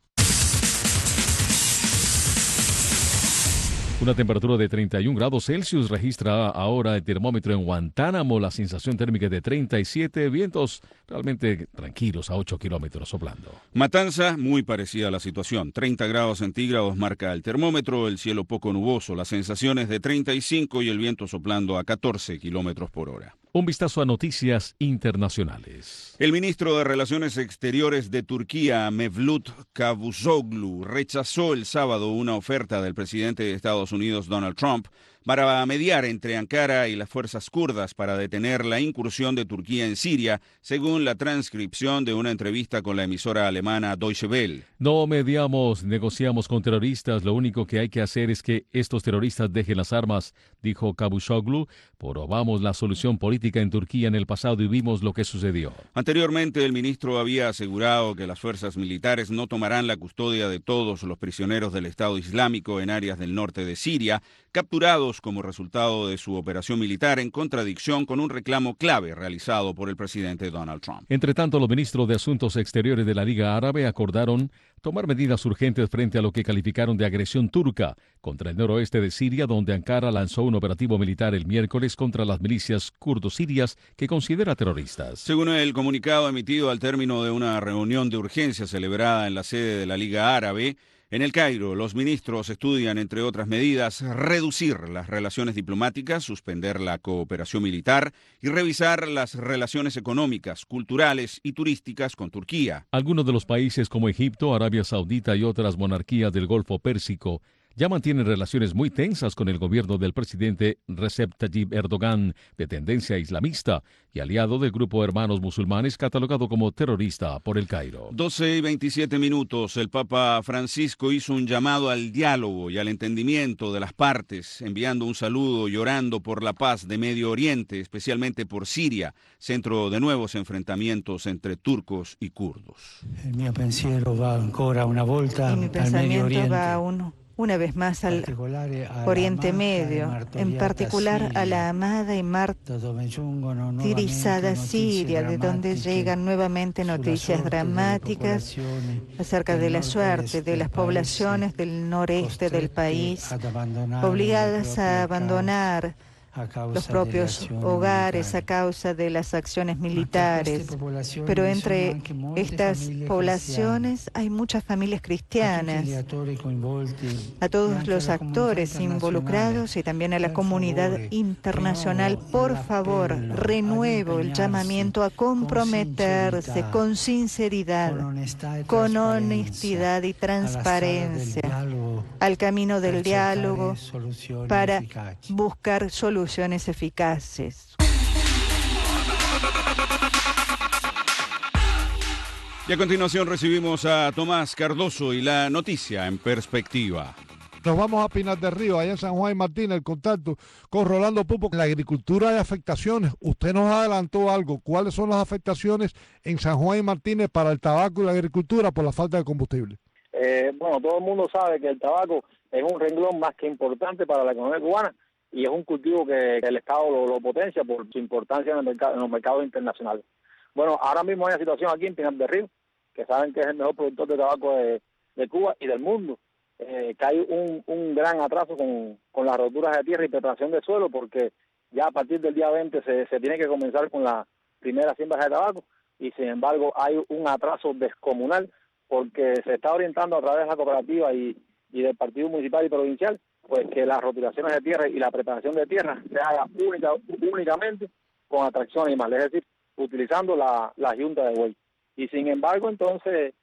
Speaker 3: Una temperatura de 31 grados Celsius registra ahora el termómetro en Guantánamo, la sensación térmica de 37, vientos realmente tranquilos a 8 kilómetros soplando.
Speaker 4: Matanza, muy parecida a la situación, 30 grados centígrados marca el termómetro, el cielo poco nuboso, las sensaciones de 35 y el viento soplando a 14 kilómetros por hora.
Speaker 3: Un vistazo a noticias internacionales.
Speaker 4: El ministro de Relaciones Exteriores de Turquía, Mevlut Cavusoglu, rechazó el sábado una oferta del presidente de Estados Unidos, Donald Trump, para mediar entre Ankara y las fuerzas kurdas para detener la incursión de Turquía en Siria, según la transcripción de una entrevista con la emisora alemana Deutsche Welle.
Speaker 3: No mediamos, negociamos con terroristas, lo único que hay que hacer es que estos terroristas dejen las armas, dijo Cavusoglu. Probamos la solución política en Turquía en el pasado y vimos lo que sucedió.
Speaker 4: Anteriormente, el ministro había asegurado que las fuerzas militares no tomarán la custodia de todos los prisioneros del Estado Islámico en áreas del norte de Siria, capturados como resultado de su operación militar, en contradicción con un reclamo clave realizado por el presidente Donald Trump.
Speaker 3: Entre tanto, los ministros de Asuntos Exteriores de la Liga Árabe acordaron tomar medidas urgentes frente a lo que calificaron de agresión turca contra el noroeste de Siria, donde Ankara lanzó un operativo militar el miércoles contra las milicias kurdo-sirias que considera terroristas.
Speaker 4: Según el comunicado emitido al término de una reunión de urgencia celebrada en la sede de la Liga Árabe, en El Cairo, los ministros estudian, entre otras medidas, reducir las relaciones diplomáticas, suspender la cooperación militar y revisar las relaciones económicas, culturales y turísticas con Turquía.
Speaker 3: Algunos de los países como Egipto, Arabia Saudita y otras monarquías del Golfo Pérsico ya mantienen relaciones muy tensas con el gobierno del presidente Recep Tayyip Erdogan, de tendencia islamista y aliado del grupo Hermanos Musulmanes, catalogado como terrorista por El Cairo.
Speaker 4: 12:27. El Papa Francisco hizo un llamado al diálogo y al entendimiento de las partes, enviando un saludo y orando por la paz de Medio Oriente, especialmente por Siria, centro de nuevos enfrentamientos entre turcos y kurdos.
Speaker 21: El mio pensiero va ancora una volta al Medio Oriente.
Speaker 22: Una vez más al Oriente Medio, en particular a la amada y martirizada Siria, de donde llegan nuevamente noticias dramáticas acerca de la suerte de las poblaciones del noreste del país, obligadas a abandonar los propios hogares a causa de las acciones militares. Pero entre estas poblaciones hay muchas familias cristianas. A todos los actores involucrados y también a la comunidad internacional, por favor, renuevo el llamamiento a comprometerse con sinceridad, con honestidad y transparencia al camino del diálogo para buscar soluciones eficaces.
Speaker 4: Y a continuación recibimos a Tomás Cardoso y la noticia en perspectiva.
Speaker 23: Nos vamos a Pinar del Río, allá en San Juan y Martín, el contacto con Rolando Pupo. En la agricultura hay afectaciones. Usted nos adelantó algo. ¿Cuáles son las afectaciones en San Juan y Martínez para el tabaco y la agricultura por la falta de combustible?
Speaker 24: Bueno, todo el mundo sabe que el tabaco es un renglón más que importante para la economía cubana y es un cultivo que el Estado lo potencia por su importancia en los mercados internacionales. Bueno, ahora mismo hay una situación aquí en Pinar del Río, que saben que es el mejor productor de tabaco de Cuba y del mundo, que hay un gran atraso con las roturas de tierra y preparación de suelo, porque ya a partir del día 20 se tiene que comenzar con las primeras siembras de tabaco y sin embargo hay un atraso descomunal porque se está orientando a través de la cooperativa y del partido municipal y provincial, pues que las rotulaciones de tierra y la preparación de tierra se haga únicamente con atracción animal, es decir, utilizando la yunta de buey. Y sin embargo, entonces,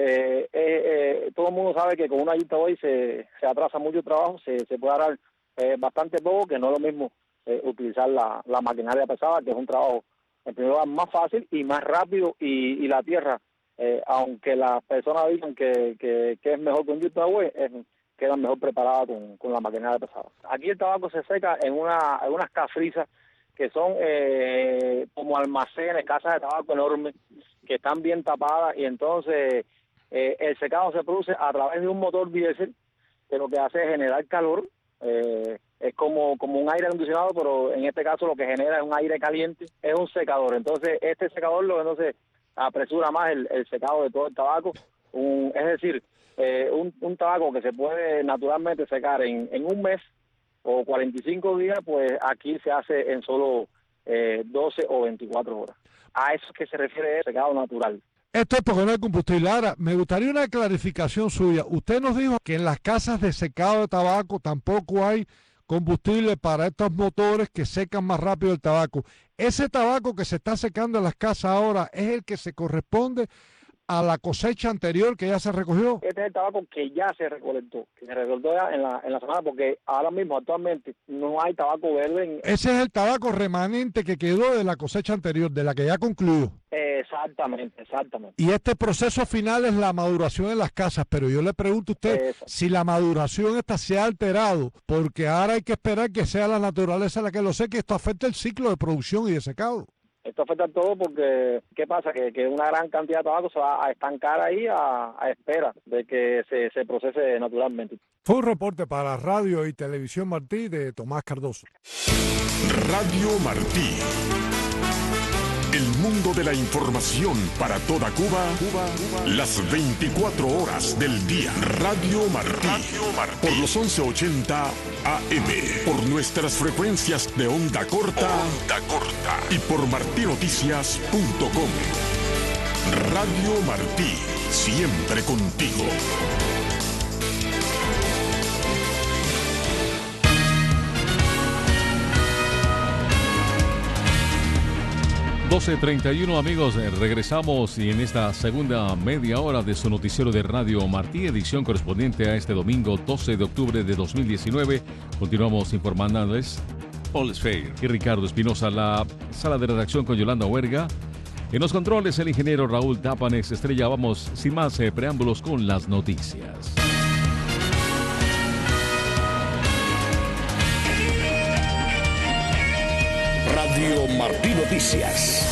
Speaker 24: todo el mundo sabe que con una ayuda hoy se atrasa mucho el trabajo, se puede arar bastante poco, que no es lo mismo utilizar la maquinaria pesada, que es un trabajo en primer lugar más fácil y más rápido, y la tierra, aunque las personas digan que es mejor con yuta hoy, quedan mejor preparadas con la maquinaria pesada. Aquí el tabaco se seca en unas cafrizas que son como almacenes, casas de tabaco enormes, que están bien tapadas, y entonces el secado se produce a través de un motor diésel que lo que hace es generar calor. Es como un aire acondicionado, pero en este caso lo que genera es un aire caliente, es un secador. Entonces este secador entonces apresura más el secado de todo el tabaco, es decir, un tabaco que se puede naturalmente secar en un mes o 45 días, pues aquí se hace en solo 12 o 24 horas. A eso es que se refiere el secado natural.
Speaker 23: Esto es porque no hay combustible. Ahora, me gustaría una clarificación suya. Usted nos dijo que en las casas de secado de tabaco tampoco hay combustible para estos motores que secan más rápido el tabaco. ¿Ese tabaco que se está secando en las casas ahora es el que se corresponde a la cosecha anterior que ya se recogió?
Speaker 24: Este es el tabaco que ya se recolectó, ya en la semana, porque ahora mismo, actualmente, no hay tabaco verde.
Speaker 23: Ese es el tabaco remanente que quedó de la cosecha anterior, de la que ya concluyó.
Speaker 24: Exactamente.
Speaker 23: Y este proceso final es la maduración en las casas, pero yo le pregunto a usted si la maduración esta se ha alterado, porque ahora hay que esperar que sea la naturaleza la que lo seque. Esto afecta el ciclo de producción y de secado.
Speaker 24: Esto afecta todo porque, ¿qué pasa? Que una gran cantidad de tabaco se va a estancar ahí a espera de que se procese naturalmente.
Speaker 23: Fue un reporte para Radio y Televisión Martí de Tomás Cardoso.
Speaker 1: Radio Martí. El mundo de la información para toda Cuba, las 24 horas del día. Radio Martí. Por los 1180 AM. Por nuestras frecuencias de onda corta. Y por martinoticias.com. Radio Martí. Siempre contigo.
Speaker 3: 12:31, amigos, regresamos y en esta segunda media hora de su noticiero de Radio Martí, edición correspondiente a este domingo 12 de octubre de 2019, continuamos informándoles Paul Sfeir y Ricardo Espinosa. La sala de redacción con Yolanda Huerga. En los controles, el ingeniero Raúl Tápanes Estrella. Vamos sin más preámbulos con las noticias.
Speaker 1: Radio Martí Noticias.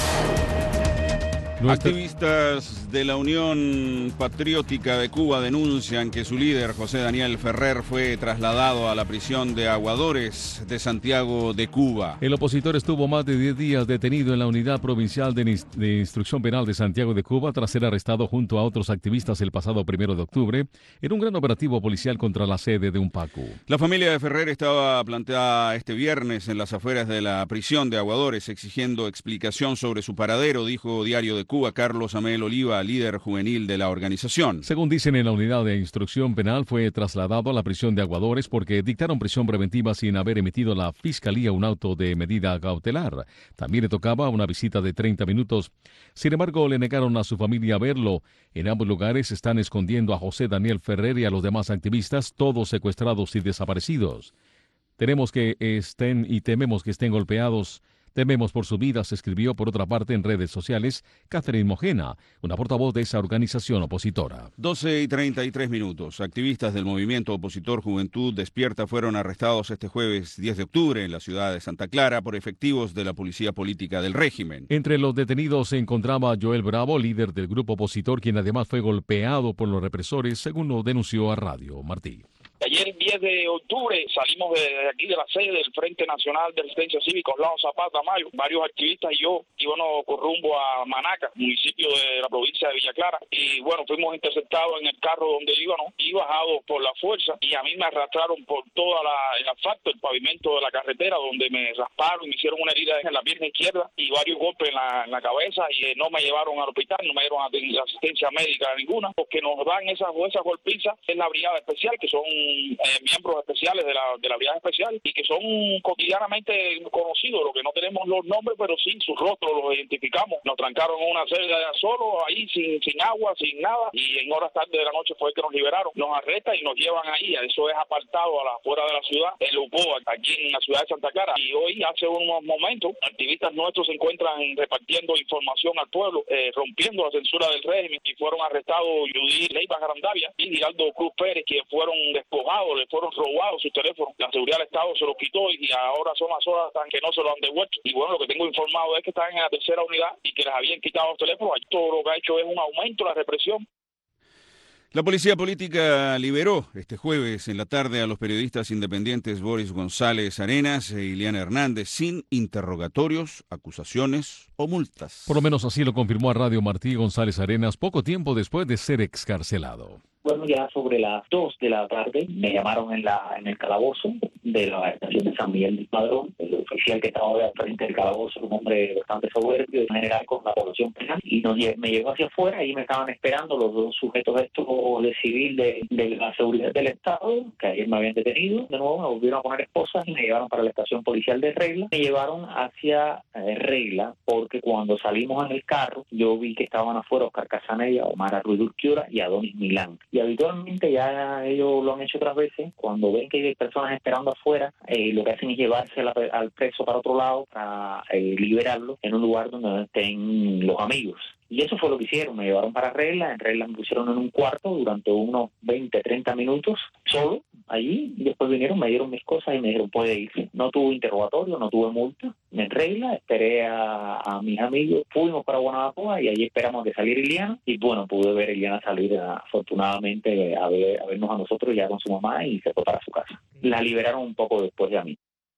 Speaker 4: Activistas de la Unión Patriótica de Cuba denuncian que su líder, José Daniel Ferrer, fue trasladado a la prisión de Aguadores de Santiago de Cuba.
Speaker 3: El opositor estuvo más de 10 días detenido en la Unidad Provincial de Instrucción Penal de Santiago de Cuba tras ser arrestado junto a otros activistas el pasado 1 de octubre en un gran operativo policial contra la sede de Unpacu.
Speaker 4: La familia de Ferrer estaba planteada este viernes en las afueras de la prisión de Aguadores exigiendo explicación sobre su paradero, dijo Diario de Cuba Carlos Amel Oliva, líder juvenil de la organización.
Speaker 3: Según dicen en la Unidad de Instrucción Penal, fue trasladado a la prisión de Aguadores porque dictaron prisión preventiva sin haber emitido la Fiscalía un auto de medida cautelar. También le tocaba una visita de 30 minutos. Sin embargo, le negaron a su familia verlo. En ambos lugares están escondiendo a José Daniel Ferrer y a los demás activistas, todos secuestrados y desaparecidos. Tememos que estén golpeados. Tememos por su vida, se escribió por otra parte en redes sociales Catherine Mojena, una portavoz de esa organización opositora.
Speaker 4: 12:33. Activistas del movimiento opositor Juventud Despierta fueron arrestados este jueves 10 de octubre en la ciudad de Santa Clara por efectivos de la policía política del régimen.
Speaker 3: Entre los detenidos se encontraba Joel Bravo, líder del grupo opositor, quien además fue golpeado por los represores, según lo denunció a Radio Martí.
Speaker 2: Ayer, 10 de octubre, salimos de aquí de la sede del Frente Nacional de Resistencia Cívica, Orlando Zapata Mayo. Varios activistas y yo íbamos con rumbo a Manaca, municipio de la provincia de Villa Clara. Y bueno, fuimos interceptados en el carro donde íbamos y bajados por la fuerza. Y a mí me arrastraron por toda el asfalto, el pavimento de la carretera, donde me rasparon y me hicieron una herida en la pierna izquierda y varios golpes en la cabeza. Y no me llevaron al hospital, no me dieron asistencia médica ninguna, porque nos dan esas golpizas. Es la brigada especial, que son miembros especiales de la Brigada Especial y que son cotidianamente conocidos, lo que no tenemos los nombres, pero sí sus rostros los identificamos. Nos trancaron en una celda solo, ahí sin agua, sin nada, y en horas tarde de la noche fue que nos liberaron. Nos arrestan y nos llevan ahí, eso es apartado a la afuera de la ciudad, en Lupoa, aquí en la ciudad de Santa Clara. Y hoy, hace unos momentos, activistas nuestros se encuentran repartiendo información al pueblo, rompiendo la censura del régimen, y fueron arrestados Judith Leiva Garandavia y Giraldo Cruz Pérez, que fueron despojados, le fueron robados sus teléfonos. La seguridad del Estado se los quitó y ahora son las horas que no se lo han devuelto. Y bueno, lo que tengo informado es que están en la tercera unidad y que les habían quitado los teléfonos. Todo lo que ha hecho es un aumento de la represión.
Speaker 4: La policía política liberó este jueves en la tarde a los periodistas independientes Boris González Arenas e Ileana Hernández sin interrogatorios, acusaciones o multas.
Speaker 3: Por lo menos así lo confirmó a Radio Martí González Arenas poco tiempo después de ser excarcelado.
Speaker 5: Bueno, ya sobre las 2 de la tarde me llamaron en el calabozo de la estación de San Miguel del Padrón. El oficial que estaba al frente del calabozo, un hombre bastante soberbio, en general con la población penal, y me llevó hacia afuera y me estaban esperando los dos sujetos estos de civil de la seguridad del Estado, que ayer me habían detenido. De nuevo me volvieron a poner esposas y me llevaron para la estación policial de Regla. Me llevaron hacia Regla porque cuando salimos en el carro yo vi que estaban afuera Oscar Casanella, Omar Ruiz Urquiora y Adonis Milán. Y habitualmente ya ellos lo han hecho otras veces, cuando ven que hay personas esperando afuera, lo que hacen es llevarse al preso para otro lado para liberarlo en un lugar donde estén los amigos. Y eso fue lo que hicieron, me llevaron para Regla, en Regla me pusieron en un cuarto durante unos 20, 30 minutos, solo, allí, y después vinieron, me dieron mis cosas y me dijeron, puede irse. No tuve interrogatorio, no tuve multa, en Regla, esperé a mis amigos, fuimos para Guanabacoa y allí esperamos que saliera Ileana, y bueno, pude ver a Ileana salir afortunadamente a vernos a nosotros ya con su mamá y se fue para su casa. La liberaron un poco después de a mí.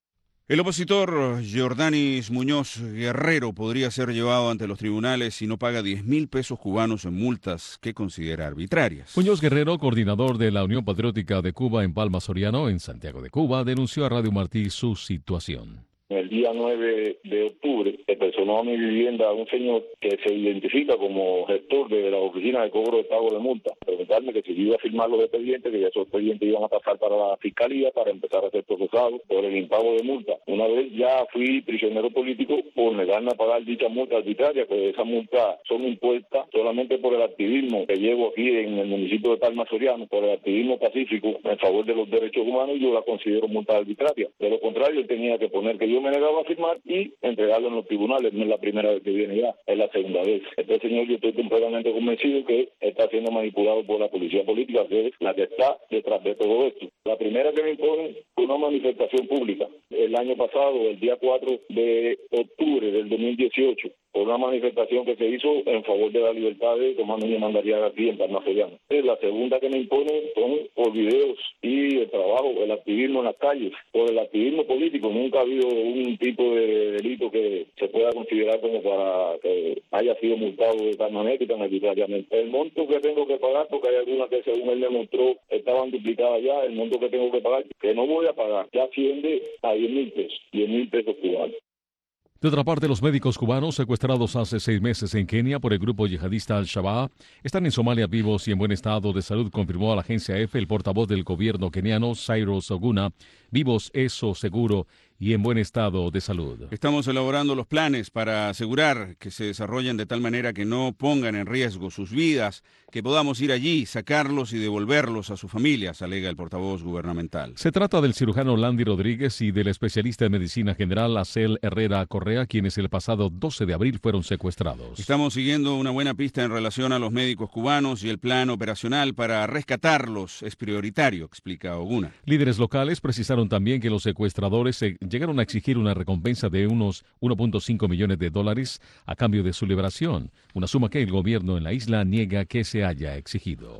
Speaker 4: El opositor Jordanis Muñoz Guerrero podría ser llevado ante los tribunales si no paga 10.000 pesos cubanos en multas que considera arbitrarias.
Speaker 3: Muñoz Guerrero, coordinador de la Unión Patriótica de Cuba en Palma Soriano, en Santiago de Cuba, denunció a Radio Martí su situación.
Speaker 6: El día 9 de octubre se personó a mi vivienda un señor que se identifica como gestor de la oficina de cobro de pago de multa. Preguntarme que si yo iba a firmar los expedientes, que ya esos expedientes iban a pasar para la fiscalía para empezar a ser procesados por el impago de multa. Una vez ya fui prisionero político por negarme a pagar dicha multa arbitraria, que esas multas son impuestas solamente por el activismo que llevo aquí en el municipio de Palma Soriano, por el activismo pacífico en favor de los derechos humanos, y yo la considero multa arbitraria. De lo contrario, él tenía que poner que yo me negaba a firmar y entregarlo en los tribunales. No es la primera vez que viene ya, es la segunda vez. Este señor, yo estoy completamente convencido que está siendo manipulado por la policía política, que es la que está detrás de todo esto. La primera que me impone fue una manifestación pública. El año pasado, el día 4 de octubre del 2018, por una manifestación que se hizo en favor de la libertad de Tomás Núñez Mandariaga aquí en Palma Soriano. La segunda que me impone son por videos y el trabajo, el activismo en las calles, por el activismo político. Nunca ha habido un tipo de delito que se pueda considerar como para que haya sido multado de tal manera y tan arbitrariamente. El monto que tengo que pagar, porque hay algunas que según él demostró estaban duplicadas ya, el monto que tengo que pagar, que no voy a pagar, ya asciende a 10.000 pesos, 10.000 pesos cubanos.
Speaker 3: De otra parte, los médicos cubanos secuestrados hace 6 meses en Kenia por el grupo yihadista Al-Shabaab están en Somalia vivos y en buen estado de salud, confirmó a la agencia EFE el portavoz del gobierno keniano, Cyrus Oguna. Vivos, eso seguro, y en buen estado de salud.
Speaker 4: Estamos elaborando los planes para asegurar que se desarrollen de tal manera que no pongan en riesgo sus vidas, que podamos ir allí, sacarlos y devolverlos a sus familias, alega el portavoz gubernamental.
Speaker 3: Se trata del cirujano Landy Rodríguez y del especialista en medicina general Acel Herrera Correa, quienes el pasado 12 de abril fueron secuestrados.
Speaker 4: Estamos siguiendo una buena pista en relación a los médicos cubanos y el plan operacional para rescatarlos es prioritario, explica Oguna.
Speaker 3: Líderes locales precisaron también que los secuestradores llegaron a exigir una recompensa de unos $1.5 millones a cambio de su liberación, una suma que el gobierno en la isla niega que se haya exigido.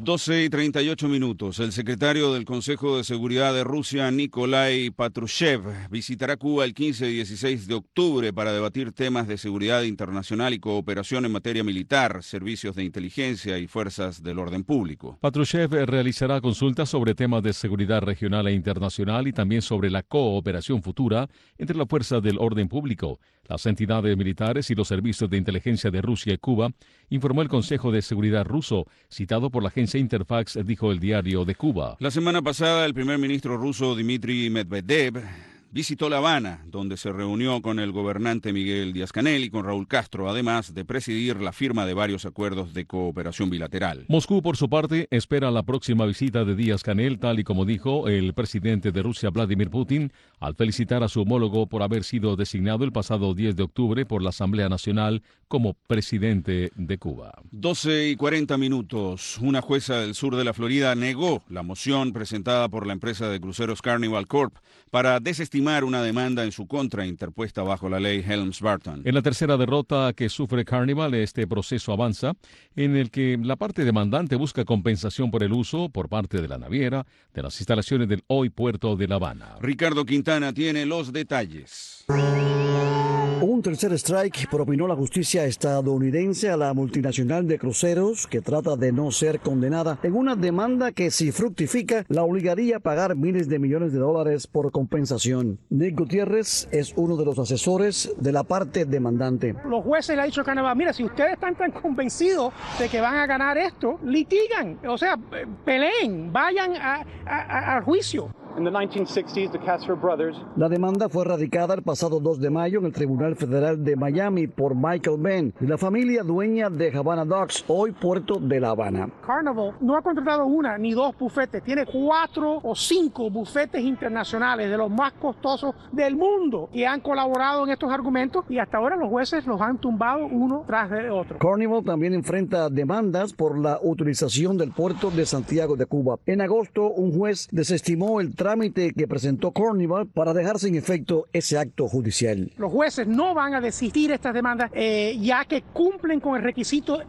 Speaker 4: 12:38. El secretario del Consejo de Seguridad de Rusia, Nikolai Patrushev, visitará Cuba el 15 y 16 de octubre para debatir temas de seguridad internacional y cooperación en materia militar, servicios de inteligencia y fuerzas del orden público.
Speaker 3: Patrushev realizará consultas sobre temas de seguridad regional e internacional y también sobre la cooperación futura dura entre las fuerzas del orden público, las entidades militares y los servicios de inteligencia de Rusia y Cuba, informó el Consejo de Seguridad ruso, citado por la agencia Interfax, dijo el diario de Cuba.
Speaker 4: La semana pasada, el primer ministro ruso Dmitry Medvedev visitó La Habana, donde se reunió con el gobernante Miguel Díaz-Canel y con Raúl Castro, además de presidir la firma de varios acuerdos de cooperación bilateral.
Speaker 3: Moscú, por su parte, espera la próxima visita de Díaz-Canel, tal y como dijo el presidente de Rusia, Vladimir Putin, al felicitar a su homólogo por haber sido designado el pasado 10 de octubre por la Asamblea Nacional como presidente de Cuba.
Speaker 4: 12:40. Una jueza del sur de la Florida negó la moción presentada por la empresa de cruceros Carnival Corp para desestimar una demanda en su contra interpuesta bajo la ley Helms-Burton.
Speaker 3: En la tercera derrota que sufre Carnival, este proceso avanza en el que la parte demandante busca compensación por el uso por parte de la naviera de las instalaciones del hoy puerto de La Habana.
Speaker 4: Ricardo Quintana tiene los detalles.
Speaker 7: Un tercer strike propinó la justicia estadounidense a la multinacional de cruceros que trata de no ser condenada en una demanda que, si fructifica, la obligaría a pagar miles de millones de dólares por compensación. Nick Gutiérrez es uno de los asesores de la parte demandante.
Speaker 8: Los jueces le han dicho a Carnival, mira, si ustedes están tan convencidos de que van a ganar esto, litigan, o sea, peleen, vayan al juicio.
Speaker 7: La demanda fue radicada el pasado 2 de mayo en el Tribunal Federal de Miami por Michael Benn y la familia dueña de Havana Docks, hoy puerto de La Habana.
Speaker 8: Carnival no ha contratado una ni dos bufetes, tiene 4 o 5 bufetes internacionales de los más costosos del mundo que han colaborado en estos argumentos y hasta ahora los jueces los han tumbado uno tras de otro.
Speaker 7: Carnival también enfrenta demandas por la utilización del puerto de Santiago de Cuba. En agosto, un juez desestimó el trámite que presentó Carnival para dejar sin efecto ese acto judicial.
Speaker 8: Los jueces no van a desistir estas demandas ya que cumplen con el requisito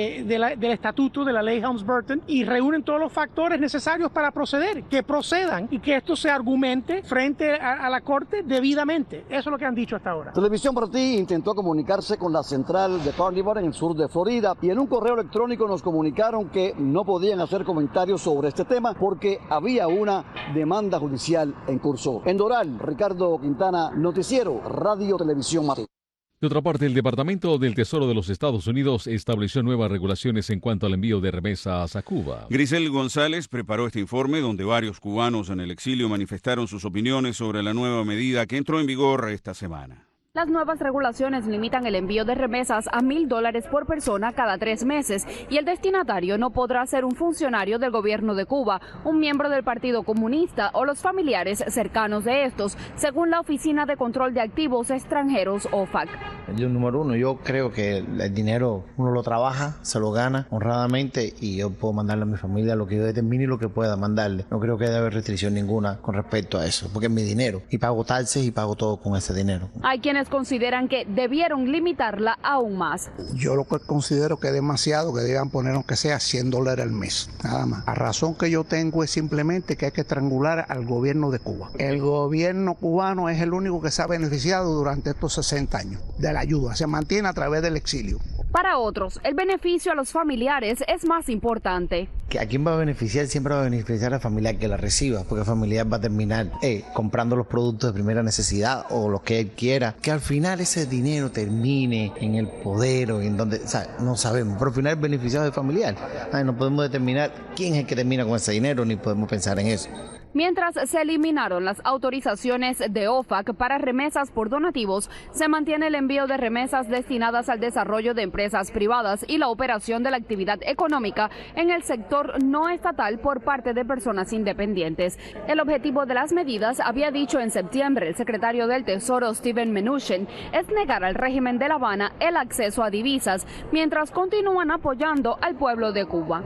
Speaker 8: del estatuto de la ley Helms-Burton y reúnen todos los factores necesarios para proceder, que procedan y que esto se argumente frente a la corte debidamente. Eso es lo que han dicho hasta ahora.
Speaker 7: Televisión Martí intentó comunicarse con la central de Carnival en el sur de Florida y en un correo electrónico nos comunicaron que no podían hacer comentarios sobre este tema porque había una demanda judicial en curso. En Doral, Ricardo Quintana, Noticiero Radio Televisión Martí.
Speaker 3: De otra parte, el Departamento del Tesoro de los Estados Unidos estableció nuevas regulaciones en cuanto al envío de remesas a Cuba.
Speaker 4: Grisel González preparó este informe donde varios cubanos en el exilio manifestaron sus opiniones sobre la nueva medida que entró en vigor esta semana.
Speaker 9: Las nuevas regulaciones limitan el envío de remesas a $1,000 por persona cada 3 meses y el destinatario no podrá ser un funcionario del gobierno de Cuba, un miembro del Partido Comunista o los familiares cercanos de estos, según la Oficina de Control de Activos Extranjeros, OFAC.
Speaker 11: Yo, número uno, yo creo que el dinero uno lo trabaja, se lo gana honradamente y yo puedo mandarle a mi familia lo que yo determine y lo que pueda mandarle. No creo que debe haber restricción ninguna con respecto a eso, porque es mi dinero y pago taxes y pago todo con ese dinero.
Speaker 9: Hay quienes consideran que debieron limitarla aún más.
Speaker 25: Yo lo que considero que es demasiado, que deban poner aunque sea $100 al mes, nada más. La razón que yo tengo es simplemente que hay que estrangular al gobierno de Cuba. El gobierno cubano es el único que se ha beneficiado durante estos 60 años de la ayuda, se mantiene a través del exilio.
Speaker 9: Para otros, el beneficio a los familiares es más importante.
Speaker 11: ¿A quién va a beneficiar? Siempre va a beneficiar a la familiar que la reciba, porque la familiar va a terminar comprando los productos de primera necesidad o lo que él quiera. Que al final ese dinero termine en el poder o en donde, o sea, no sabemos, pero al final el beneficiado es familiar. No podemos determinar quién es el que termina con ese dinero, ni podemos pensar en eso.
Speaker 9: Mientras se eliminaron las autorizaciones de OFAC para remesas por donativos, se mantiene el envío de remesas destinadas al desarrollo de empresas privadas y la operación de la actividad económica en el sector no estatal por parte de personas independientes. El objetivo de las medidas, había dicho en septiembre el secretario del Tesoro Steven Mnuchin, es negar al régimen de La Habana el acceso a divisas, mientras continúan apoyando al pueblo de Cuba.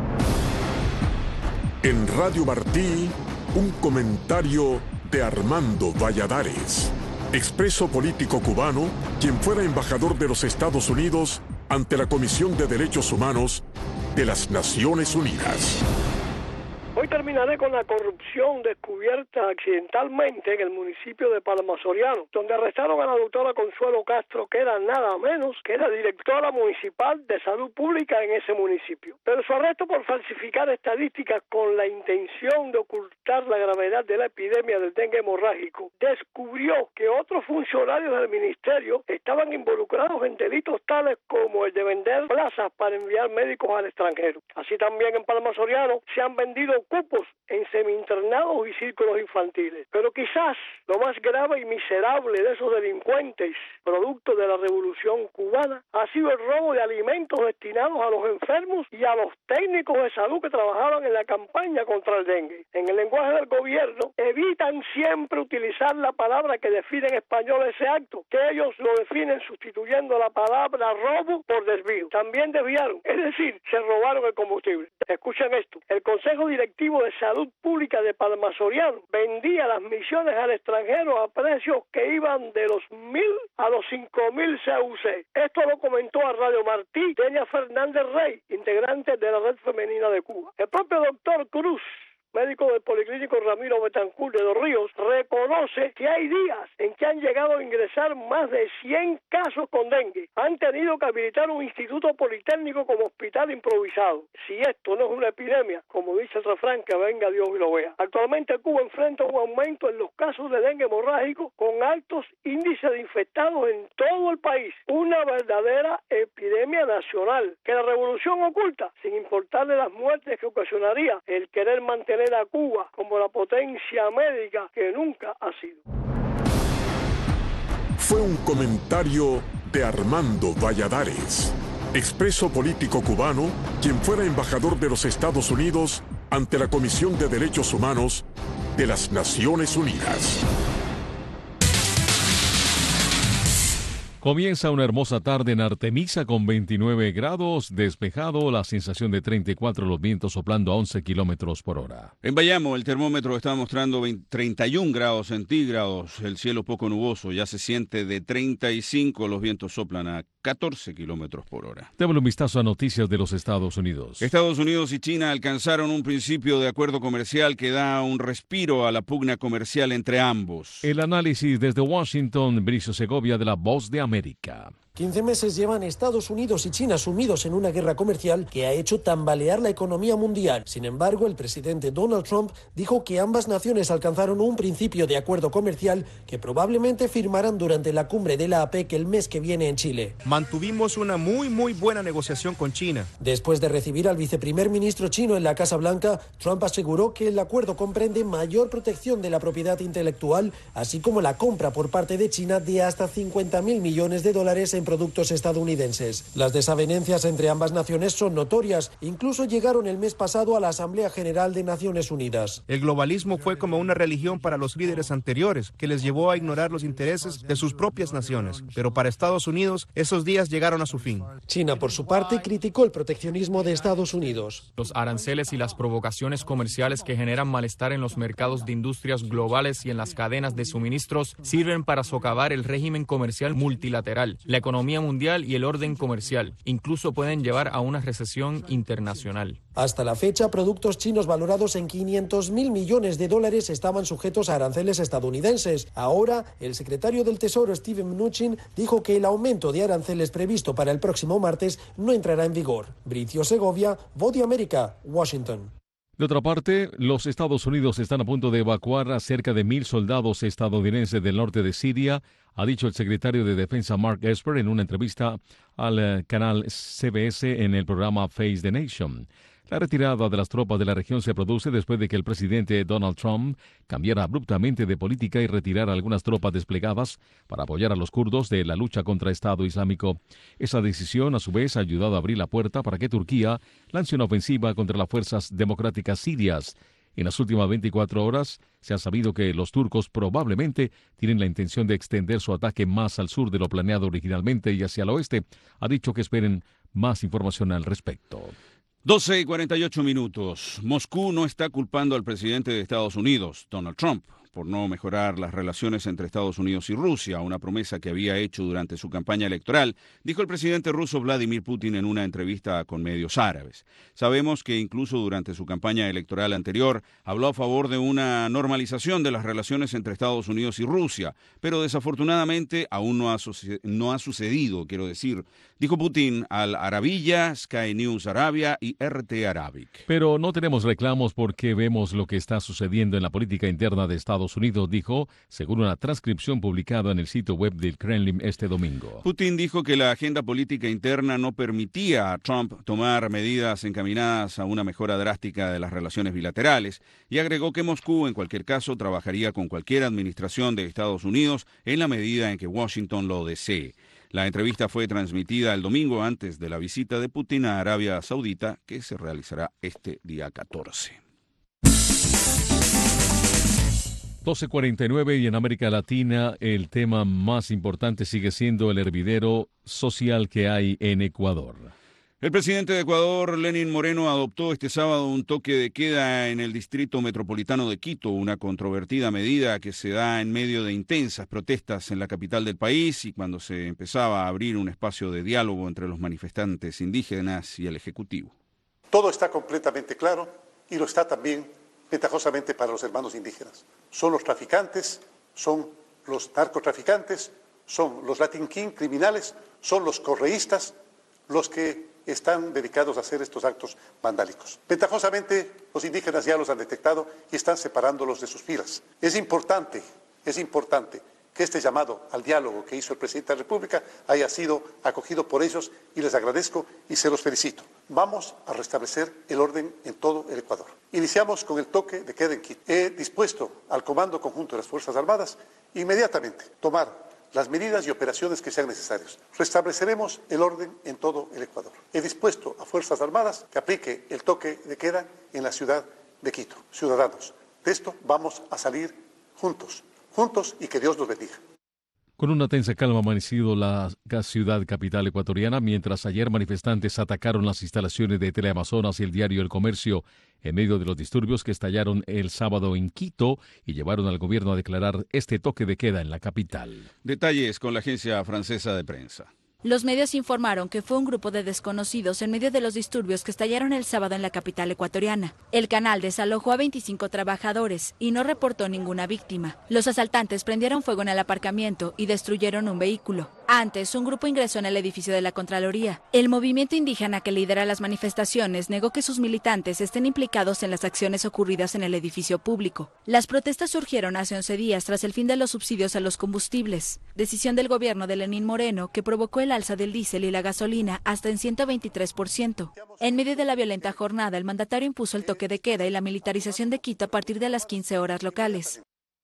Speaker 1: En Radio Martí, un comentario de Armando Valladares, expreso político cubano, quien fuera embajador de los Estados Unidos ante la Comisión de Derechos Humanos de las Naciones Unidas.
Speaker 26: Hoy
Speaker 10: Hoy terminaré con la corrupción descubierta accidentalmente en el municipio de Palma Soriano, donde arrestaron a la doctora Consuelo Castro, que era nada menos que la directora municipal de salud pública en ese municipio. Pero su arresto por falsificar estadísticas con la intención de ocultar la gravedad de la epidemia del dengue hemorrágico descubrió que otros funcionarios del ministerio estaban involucrados en delitos tales como el de vender plazas para enviar médicos al extranjero. Así también en Palma Soriano se han vendido cupos en semi-internados y círculos infantiles. Pero quizás lo más grave y miserable de esos delincuentes, producto de la revolución cubana, ha sido el robo de alimentos destinados a los enfermos y a los técnicos de salud que trabajaban en la campaña contra el dengue. En el lenguaje del gobierno, evitan siempre utilizar la palabra que define en español ese acto, que ellos lo definen sustituyendo la palabra robo por desvío. También desviaron, es decir, se robaron el combustible. Escuchen esto, el Consejo Directivo de Salud Pública de Palma Soriano vendía las misiones al extranjero a precios que iban de los 1.000 a los 5.000 CUC. Esto lo comentó a Radio Martí Delia Fernández Rey, integrante de la Red Femenina de Cuba. El propio doctor Cruz, médico del Policlínico Ramiro Betancourt de Dos Ríos, reconoce que hay días en que han llegado a ingresar más de 100 casos con dengue. Han tenido que habilitar un instituto politécnico como hospital improvisado. Si esto no es una epidemia, como dice el refrán, que venga Dios y lo vea. Actualmente Cuba enfrenta un aumento en los casos de dengue hemorrágico con altos índices de infectados en todo el país. Una verdadera epidemia nacional que la revolución oculta, sin importarle las muertes que ocasionaría el querer mantener a Cuba como la potencia médica que nunca ha sido.
Speaker 1: Fue un comentario de Armando Valladares, expreso político cubano, quien fuera embajador de los Estados Unidos ante la Comisión de Derechos Humanos de las Naciones Unidas.
Speaker 3: Comienza una hermosa tarde en Artemisa con 29 grados, despejado, la sensación de 34, los vientos soplando a 11 kilómetros por hora.
Speaker 4: En Bayamo el termómetro está mostrando 31 grados centígrados, el cielo poco nuboso, ya se siente de 35, los vientos soplan a 14 kilómetros por hora.
Speaker 3: Démosle un vistazo a noticias de los Estados Unidos.
Speaker 4: Estados Unidos y China alcanzaron un principio de acuerdo comercial que da un respiro a la pugna comercial entre ambos.
Speaker 3: El análisis desde Washington, Bricio Segovia de La Voz de América.
Speaker 12: 15 meses llevan Estados Unidos y China sumidos en una guerra comercial que ha hecho tambalear la economía mundial. Sin embargo, el presidente Donald Trump dijo que ambas naciones alcanzaron un principio de acuerdo comercial que probablemente firmarán durante la cumbre de la APEC el mes que viene en Chile.
Speaker 13: Mantuvimos una muy buena negociación con China.
Speaker 12: Después de recibir al viceprimer ministro chino en la Casa Blanca, Trump aseguró que el acuerdo comprende mayor protección de la propiedad intelectual, así como la compra por parte de China de hasta $50.000 millones en productos estadounidenses. Las desavenencias entre ambas naciones son notorias, incluso llegaron el mes pasado a la Asamblea General de Naciones Unidas.
Speaker 13: El globalismo fue como una religión para los líderes anteriores, que les llevó a ignorar los intereses de sus propias naciones. Pero para Estados Unidos, esos días llegaron a su fin.
Speaker 12: China, por su parte, criticó el proteccionismo de Estados Unidos.
Speaker 14: Los aranceles y las provocaciones comerciales que generan malestar en los mercados de industrias globales y en las cadenas de suministros sirven para socavar el régimen comercial multilateral, la economía mundial y el orden comercial. Incluso pueden llevar a una recesión internacional.
Speaker 12: Hasta la fecha, productos chinos valorados en $500.000 millones estaban sujetos a aranceles estadounidenses. Ahora, el secretario del Tesoro, Steven Mnuchin, dijo que el aumento de aranceles previsto para el próximo martes no entrará en vigor. Bricio Segovia, Voz de América, Washington.
Speaker 3: De otra parte, los Estados Unidos están a punto de evacuar a cerca de 1.000 soldados estadounidenses del norte de Siria, ha dicho el secretario de Defensa Mark Esper en una entrevista al canal CBS en el programa Face the Nation. La retirada de las tropas de la región se produce después de que el presidente Donald Trump cambiara abruptamente de política y retirara algunas tropas desplegadas para apoyar a los kurdos de la lucha contra Estado Islámico. Esa decisión, a su vez, ha ayudado a abrir la puerta para que Turquía lance una ofensiva contra las fuerzas democráticas sirias. En las últimas 24 horas se ha sabido que los turcos probablemente tienen la intención de extender su ataque más al sur de lo planeado originalmente y hacia el oeste. Ha dicho que esperen más información al respecto.
Speaker 4: 12:48 minutos. Moscú no está culpando al presidente de Estados Unidos, Donald Trump, por no mejorar las relaciones entre Estados Unidos y Rusia, una promesa que había hecho durante su campaña electoral, dijo el presidente ruso Vladimir Putin en una entrevista con medios árabes. Sabemos que incluso durante su campaña electoral anterior habló a favor de una normalización de las relaciones entre Estados Unidos y Rusia, pero desafortunadamente aún no ha sucedido, dijo Putin al Arabilla, Sky News Arabia y RT Arabic.
Speaker 3: Pero no tenemos reclamos porque vemos lo que está sucediendo en la política interna de Estados Unidos, dijo, según una transcripción publicada en el sitio web del Kremlin este domingo.
Speaker 4: Putin dijo que la agenda política interna no permitía a Trump tomar medidas encaminadas a una mejora drástica de las relaciones bilaterales y agregó que Moscú, en cualquier caso, trabajaría con cualquier administración de Estados Unidos en la medida en que Washington lo desee. La entrevista fue transmitida el domingo antes de la visita de Putin a Arabia Saudita, que se realizará este día 14.
Speaker 3: 12:49 y en América Latina el tema más importante sigue siendo el hervidero social que hay en Ecuador.
Speaker 4: El presidente de Ecuador, Lenín Moreno, adoptó este sábado un toque de queda en el Distrito Metropolitano de Quito, una controvertida medida que se da en medio de intensas protestas en la capital del país y cuando se empezaba a abrir un espacio de diálogo entre los manifestantes indígenas y el Ejecutivo.
Speaker 15: Todo está completamente claro y lo está también ventajosamente para los hermanos indígenas. Son los traficantes, son los narcotraficantes, son los Latin King criminales, son los correístas los que están dedicados a hacer estos actos vandálicos. Ventajosamente, los indígenas ya los han detectado y están separándolos de sus filas. Es importante que este llamado al diálogo que hizo el presidente de la República haya sido acogido por ellos y les agradezco y se los felicito. Vamos a restablecer el orden en todo el Ecuador. Iniciamos con el toque de queda en Quito. He dispuesto al Comando Conjunto de las Fuerzas Armadas inmediatamente tomar las medidas y operaciones que sean necesarias. Restableceremos el orden en todo el Ecuador. He dispuesto a Fuerzas Armadas que aplique el toque de queda en la ciudad de Quito. Ciudadanos, de esto vamos a salir juntos y que Dios nos bendiga.
Speaker 3: Con una tensa calma ha amanecido la ciudad capital ecuatoriana, mientras ayer manifestantes atacaron las instalaciones de Teleamazonas y el diario El Comercio en medio de los disturbios que estallaron el sábado en Quito y llevaron al gobierno a declarar este toque de queda en la capital.
Speaker 4: Detalles con la agencia francesa de prensa.
Speaker 16: Los medios informaron que fue un grupo de desconocidos en medio de los disturbios que estallaron el sábado en la capital ecuatoriana. El canal desalojó a 25 trabajadores y no reportó ninguna víctima. Los asaltantes prendieron fuego en el aparcamiento y destruyeron un vehículo. Antes, un grupo ingresó en el edificio de la Contraloría. El movimiento indígena que lidera las manifestaciones negó que sus militantes estén implicados en las acciones ocurridas en el edificio público. Las protestas surgieron hace 11 días tras el fin de los subsidios a los combustibles, decisión del gobierno de Lenín Moreno que provocó el alza del diésel y la gasolina hasta en 123%. En medio de la violenta jornada, el mandatario impuso el toque de queda y la militarización de Quito a partir de las 15 horas locales.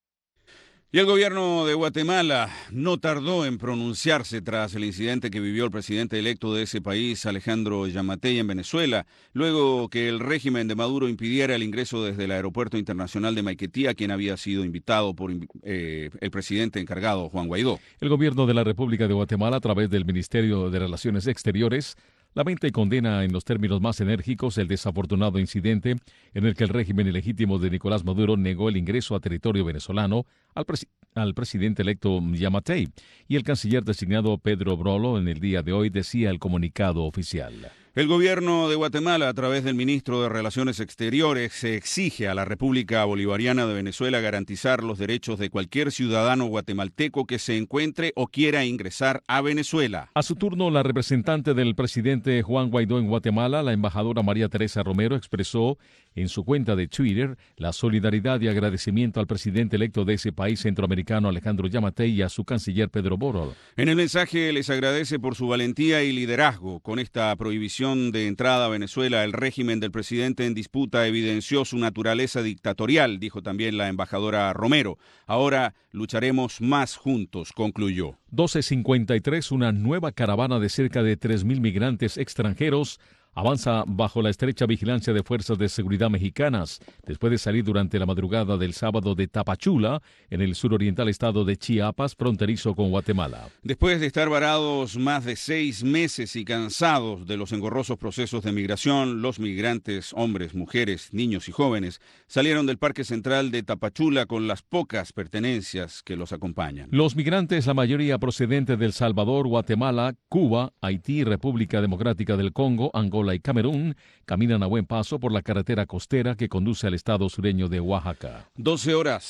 Speaker 4: Y el gobierno de Guatemala no tardó en pronunciarse tras el incidente que vivió el presidente electo de ese país, Alejandro Yamatei, en Venezuela, luego que el régimen de Maduro impidiera el ingreso desde el aeropuerto internacional de Maiquetía, a quien había sido invitado por el presidente encargado, Juan Guaidó.
Speaker 3: El gobierno de la República de Guatemala, a través del Ministerio de Relaciones Exteriores, lamenta y condena en los términos más enérgicos el desafortunado incidente en el que el régimen ilegítimo de Nicolás Maduro negó el ingreso a territorio venezolano al presidente electo Yamatei, y el canciller designado Pedro Brolo en el día de hoy decía el comunicado oficial.
Speaker 4: El gobierno de Guatemala, a través del ministro de Relaciones Exteriores, se exige a la República Bolivariana de Venezuela garantizar los derechos de cualquier ciudadano guatemalteco que se encuentre o quiera ingresar a Venezuela.
Speaker 3: A su turno, la representante del presidente Juan Guaidó en Guatemala, la embajadora María Teresa Romero, expresó en su cuenta de Twitter la solidaridad y agradecimiento al presidente electo de ese país centroamericano, Alejandro Yamatei, y a su canciller Pedro Brolo.
Speaker 4: En el mensaje les agradece por su valentía y liderazgo. Con esta prohibición de entrada a Venezuela, el régimen del presidente en disputa evidenció su naturaleza dictatorial, dijo también la embajadora Romero. Ahora lucharemos más juntos, concluyó.
Speaker 3: 12:53, una nueva caravana de cerca de 3.000 migrantes extranjeros avanza bajo la estrecha vigilancia de fuerzas de seguridad mexicanas, después de salir durante la madrugada del sábado de Tapachula, en el suroriental estado de Chiapas, fronterizo con Guatemala.
Speaker 4: Después de estar varados más de 6 meses y cansados de los engorrosos procesos de migración, los migrantes, hombres, mujeres, niños y jóvenes, salieron del Parque Central de Tapachula con las pocas pertenencias que los acompañan.
Speaker 3: Los migrantes, la mayoría procedentes de El Salvador, Guatemala, Cuba, Haití, República Democrática del Congo, Angola y Camerún, caminan a buen paso por la carretera costera que conduce al estado sureño de Oaxaca.
Speaker 4: 12 horas,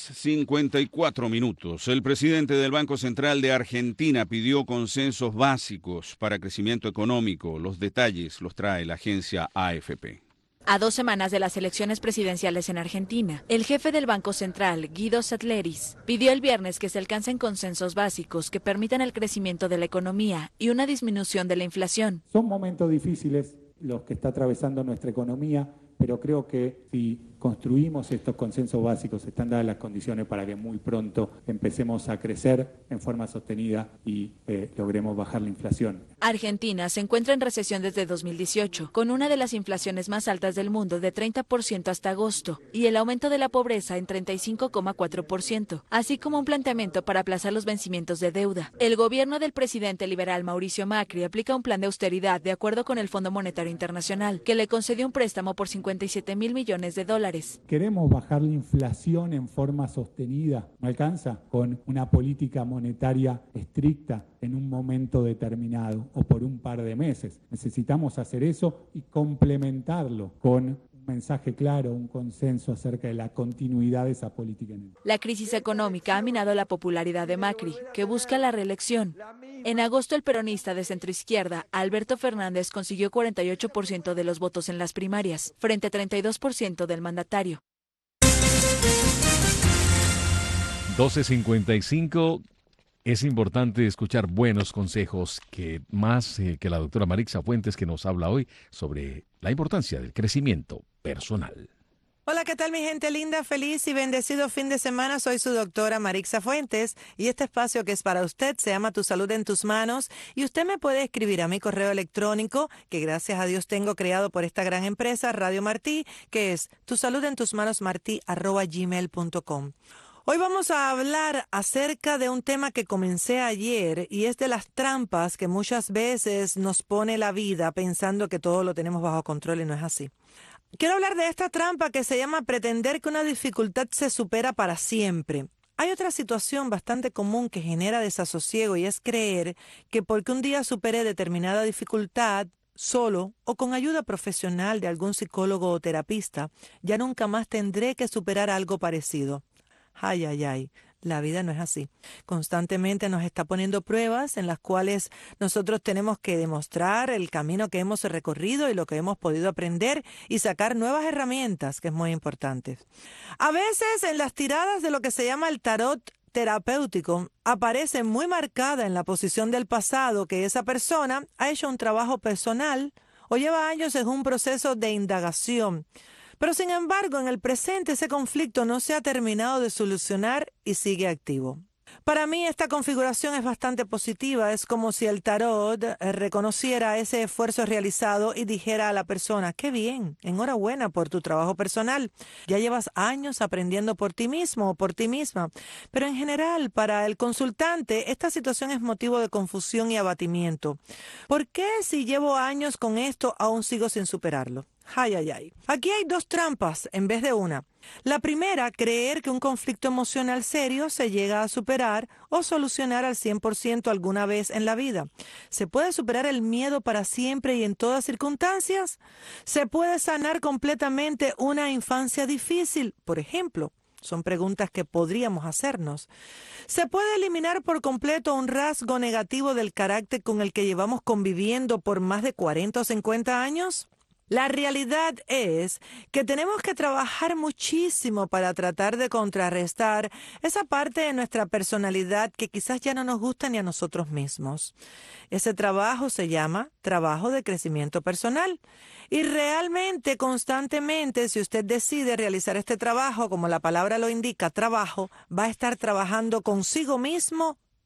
Speaker 4: 54 minutos. El presidente del Banco Central de Argentina pidió consensos básicos para crecimiento económico. Los detalles los trae la agencia AFP.
Speaker 16: A 2 semanas de las elecciones presidenciales en Argentina, el jefe del Banco Central, Guido Satleris, pidió el viernes que se alcancen consensos básicos que permitan el crecimiento de la economía y una disminución de la inflación.
Speaker 17: Son momentos difíciles los que está atravesando nuestra economía, pero creo que si construimos estos consensos básicos, están dadas las condiciones para que muy pronto empecemos a crecer en forma sostenida y logremos bajar la inflación.
Speaker 16: Argentina se encuentra en recesión desde 2018, con una de las inflaciones más altas del mundo de 30% hasta agosto y el aumento de la pobreza en 35,4%, así como un planteamiento para aplazar los vencimientos de deuda. El gobierno del presidente liberal Mauricio Macri aplica un plan de austeridad de acuerdo con el Fondo Monetario Internacional, que le concedió un préstamo por $57.000 millones.
Speaker 17: Queremos bajar la inflación en forma sostenida. ¿No alcanza? Con una política monetaria estricta en un momento determinado o por un par de meses. Necesitamos hacer eso y complementarlo con un mensaje claro, un consenso acerca de la continuidad de esa política.
Speaker 16: La crisis económica ha minado la popularidad de Macri, que busca la reelección. En agosto, el peronista de centroizquierda, Alberto Fernández, consiguió 48% de los votos en las primarias, frente a 32% del mandatario.
Speaker 3: 12:55. Es importante escuchar buenos consejos, que más que la doctora Marixa Fuentes, que nos habla hoy sobre la importancia del crecimiento personal.
Speaker 18: Hola, ¿qué tal mi gente linda? Feliz y bendecido fin de semana. Soy su doctora Marixa Fuentes y este espacio que es para usted se llama Tu Salud en Tus Manos y usted me puede escribir a mi correo electrónico que gracias a Dios tengo creado por esta gran empresa Radio Martí, que es tusaludentusmanosmarti@gmail.com. Hoy vamos a hablar acerca de un tema que comencé ayer y es de las trampas que muchas veces nos pone la vida pensando que todo lo tenemos bajo control y no es así. Quiero hablar de esta trampa que se llama pretender que una dificultad se supera para siempre. Hay otra situación bastante común que genera desasosiego y es creer que porque un día supere determinada dificultad, solo o con ayuda profesional de algún psicólogo o terapista, ya nunca más tendré que superar algo parecido. Ay, ay, ay. La vida no es así. Constantemente nos está poniendo pruebas en las cuales nosotros tenemos que demostrar el camino que hemos recorrido y lo que hemos podido aprender y sacar nuevas herramientas, que es muy importante. A veces en las tiradas de lo que se llama el tarot terapéutico aparece muy marcada en la posición del pasado que esa persona ha hecho un trabajo personal o lleva años en un proceso de indagación. Pero sin embargo, en el presente ese conflicto no se ha terminado de solucionar y sigue activo. Para mí esta configuración es bastante positiva. Es como si el tarot reconociera ese esfuerzo realizado y dijera a la persona, qué bien, enhorabuena por tu trabajo personal. Ya llevas años aprendiendo por ti mismo o por ti misma. Pero en general, para el consultante, esta situación es motivo de confusión y abatimiento. ¿Por qué si llevo años con esto aún sigo sin superarlo? Ay, ay, ay. Aquí hay 2 trampas en vez de una. La primera, creer que un conflicto emocional serio se llega a superar o solucionar al 100% alguna vez en la vida. ¿Se puede superar el miedo para siempre y en todas circunstancias? ¿Se puede sanar completamente una infancia difícil, por ejemplo? Son preguntas que podríamos hacernos. ¿Se puede eliminar por completo un rasgo negativo del carácter con el que llevamos conviviendo por más de 40 o 50 años? La realidad es que tenemos que trabajar muchísimo para tratar de contrarrestar esa parte de nuestra personalidad que quizás ya no nos gusta ni a nosotros mismos. Ese trabajo se llama trabajo de crecimiento personal. Y realmente, constantemente, si usted decide realizar este trabajo, como la palabra lo indica, trabajo, va a estar trabajando consigo mismo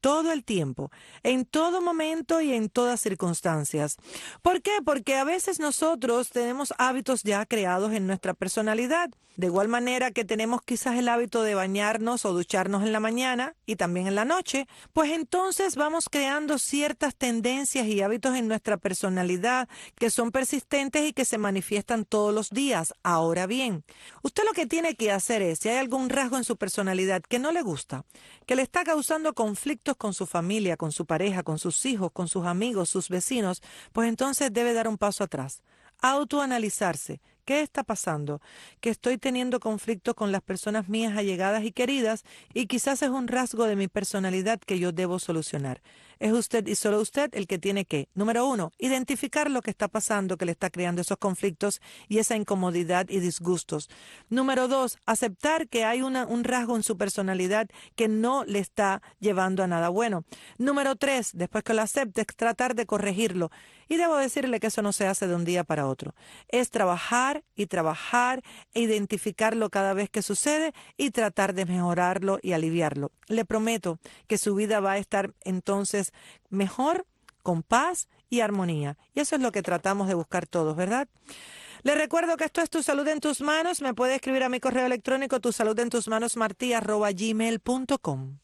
Speaker 18: todo el tiempo, en todo momento y en todas circunstancias. ¿Por qué? Porque a veces nosotros tenemos hábitos ya creados en nuestra personalidad. De igual manera que tenemos quizás el hábito de bañarnos o ducharnos en la mañana y también en la noche, pues entonces vamos creando ciertas tendencias y hábitos en nuestra personalidad que son persistentes y que se manifiestan todos los días. Ahora bien, usted lo que tiene que hacer es, si hay algún rasgo en su personalidad que no le gusta, que le está causando conflictos con su familia, con su pareja, con sus hijos, con sus amigos, sus vecinos, pues entonces debe dar un paso atrás, autoanalizarse. ¿Qué está pasando? Que estoy teniendo conflictos con las personas mías allegadas y queridas y quizás es un rasgo de mi personalidad que yo debo solucionar. Es usted y solo usted el que tiene que, número 1, identificar lo que está pasando que le está creando esos conflictos y esa incomodidad y disgustos. Número 2, aceptar que hay un rasgo en su personalidad que no le está llevando a nada bueno. Número 3, después que lo acepte, tratar de corregirlo. Y debo decirle que eso no se hace de un día para otro. Es trabajar e identificarlo cada vez que sucede y tratar de mejorarlo y aliviarlo. Le prometo que su vida va a estar entonces mejor, con paz y armonía. Y eso es lo que tratamos de buscar todos, ¿verdad? Le recuerdo que esto es Tu Salud en Tus Manos. Me puede escribir a mi correo electrónico tusaludentusmanosmarti@gmail.com.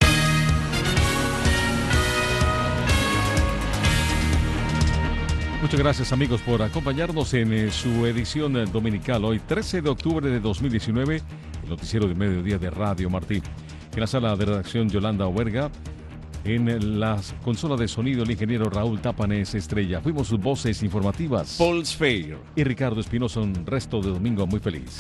Speaker 3: Muchas gracias, amigos, por acompañarnos en su edición dominical. Hoy, 13 de octubre de 2019, el noticiero de mediodía de Radio Martí. En la sala de redacción, Yolanda Oberga. En la consola de sonido, el ingeniero Raúl Tapanes Estrella. Fuimos sus voces informativas,
Speaker 4: Paul Speyer
Speaker 3: y Ricardo Espinosa. Un resto de domingo muy feliz.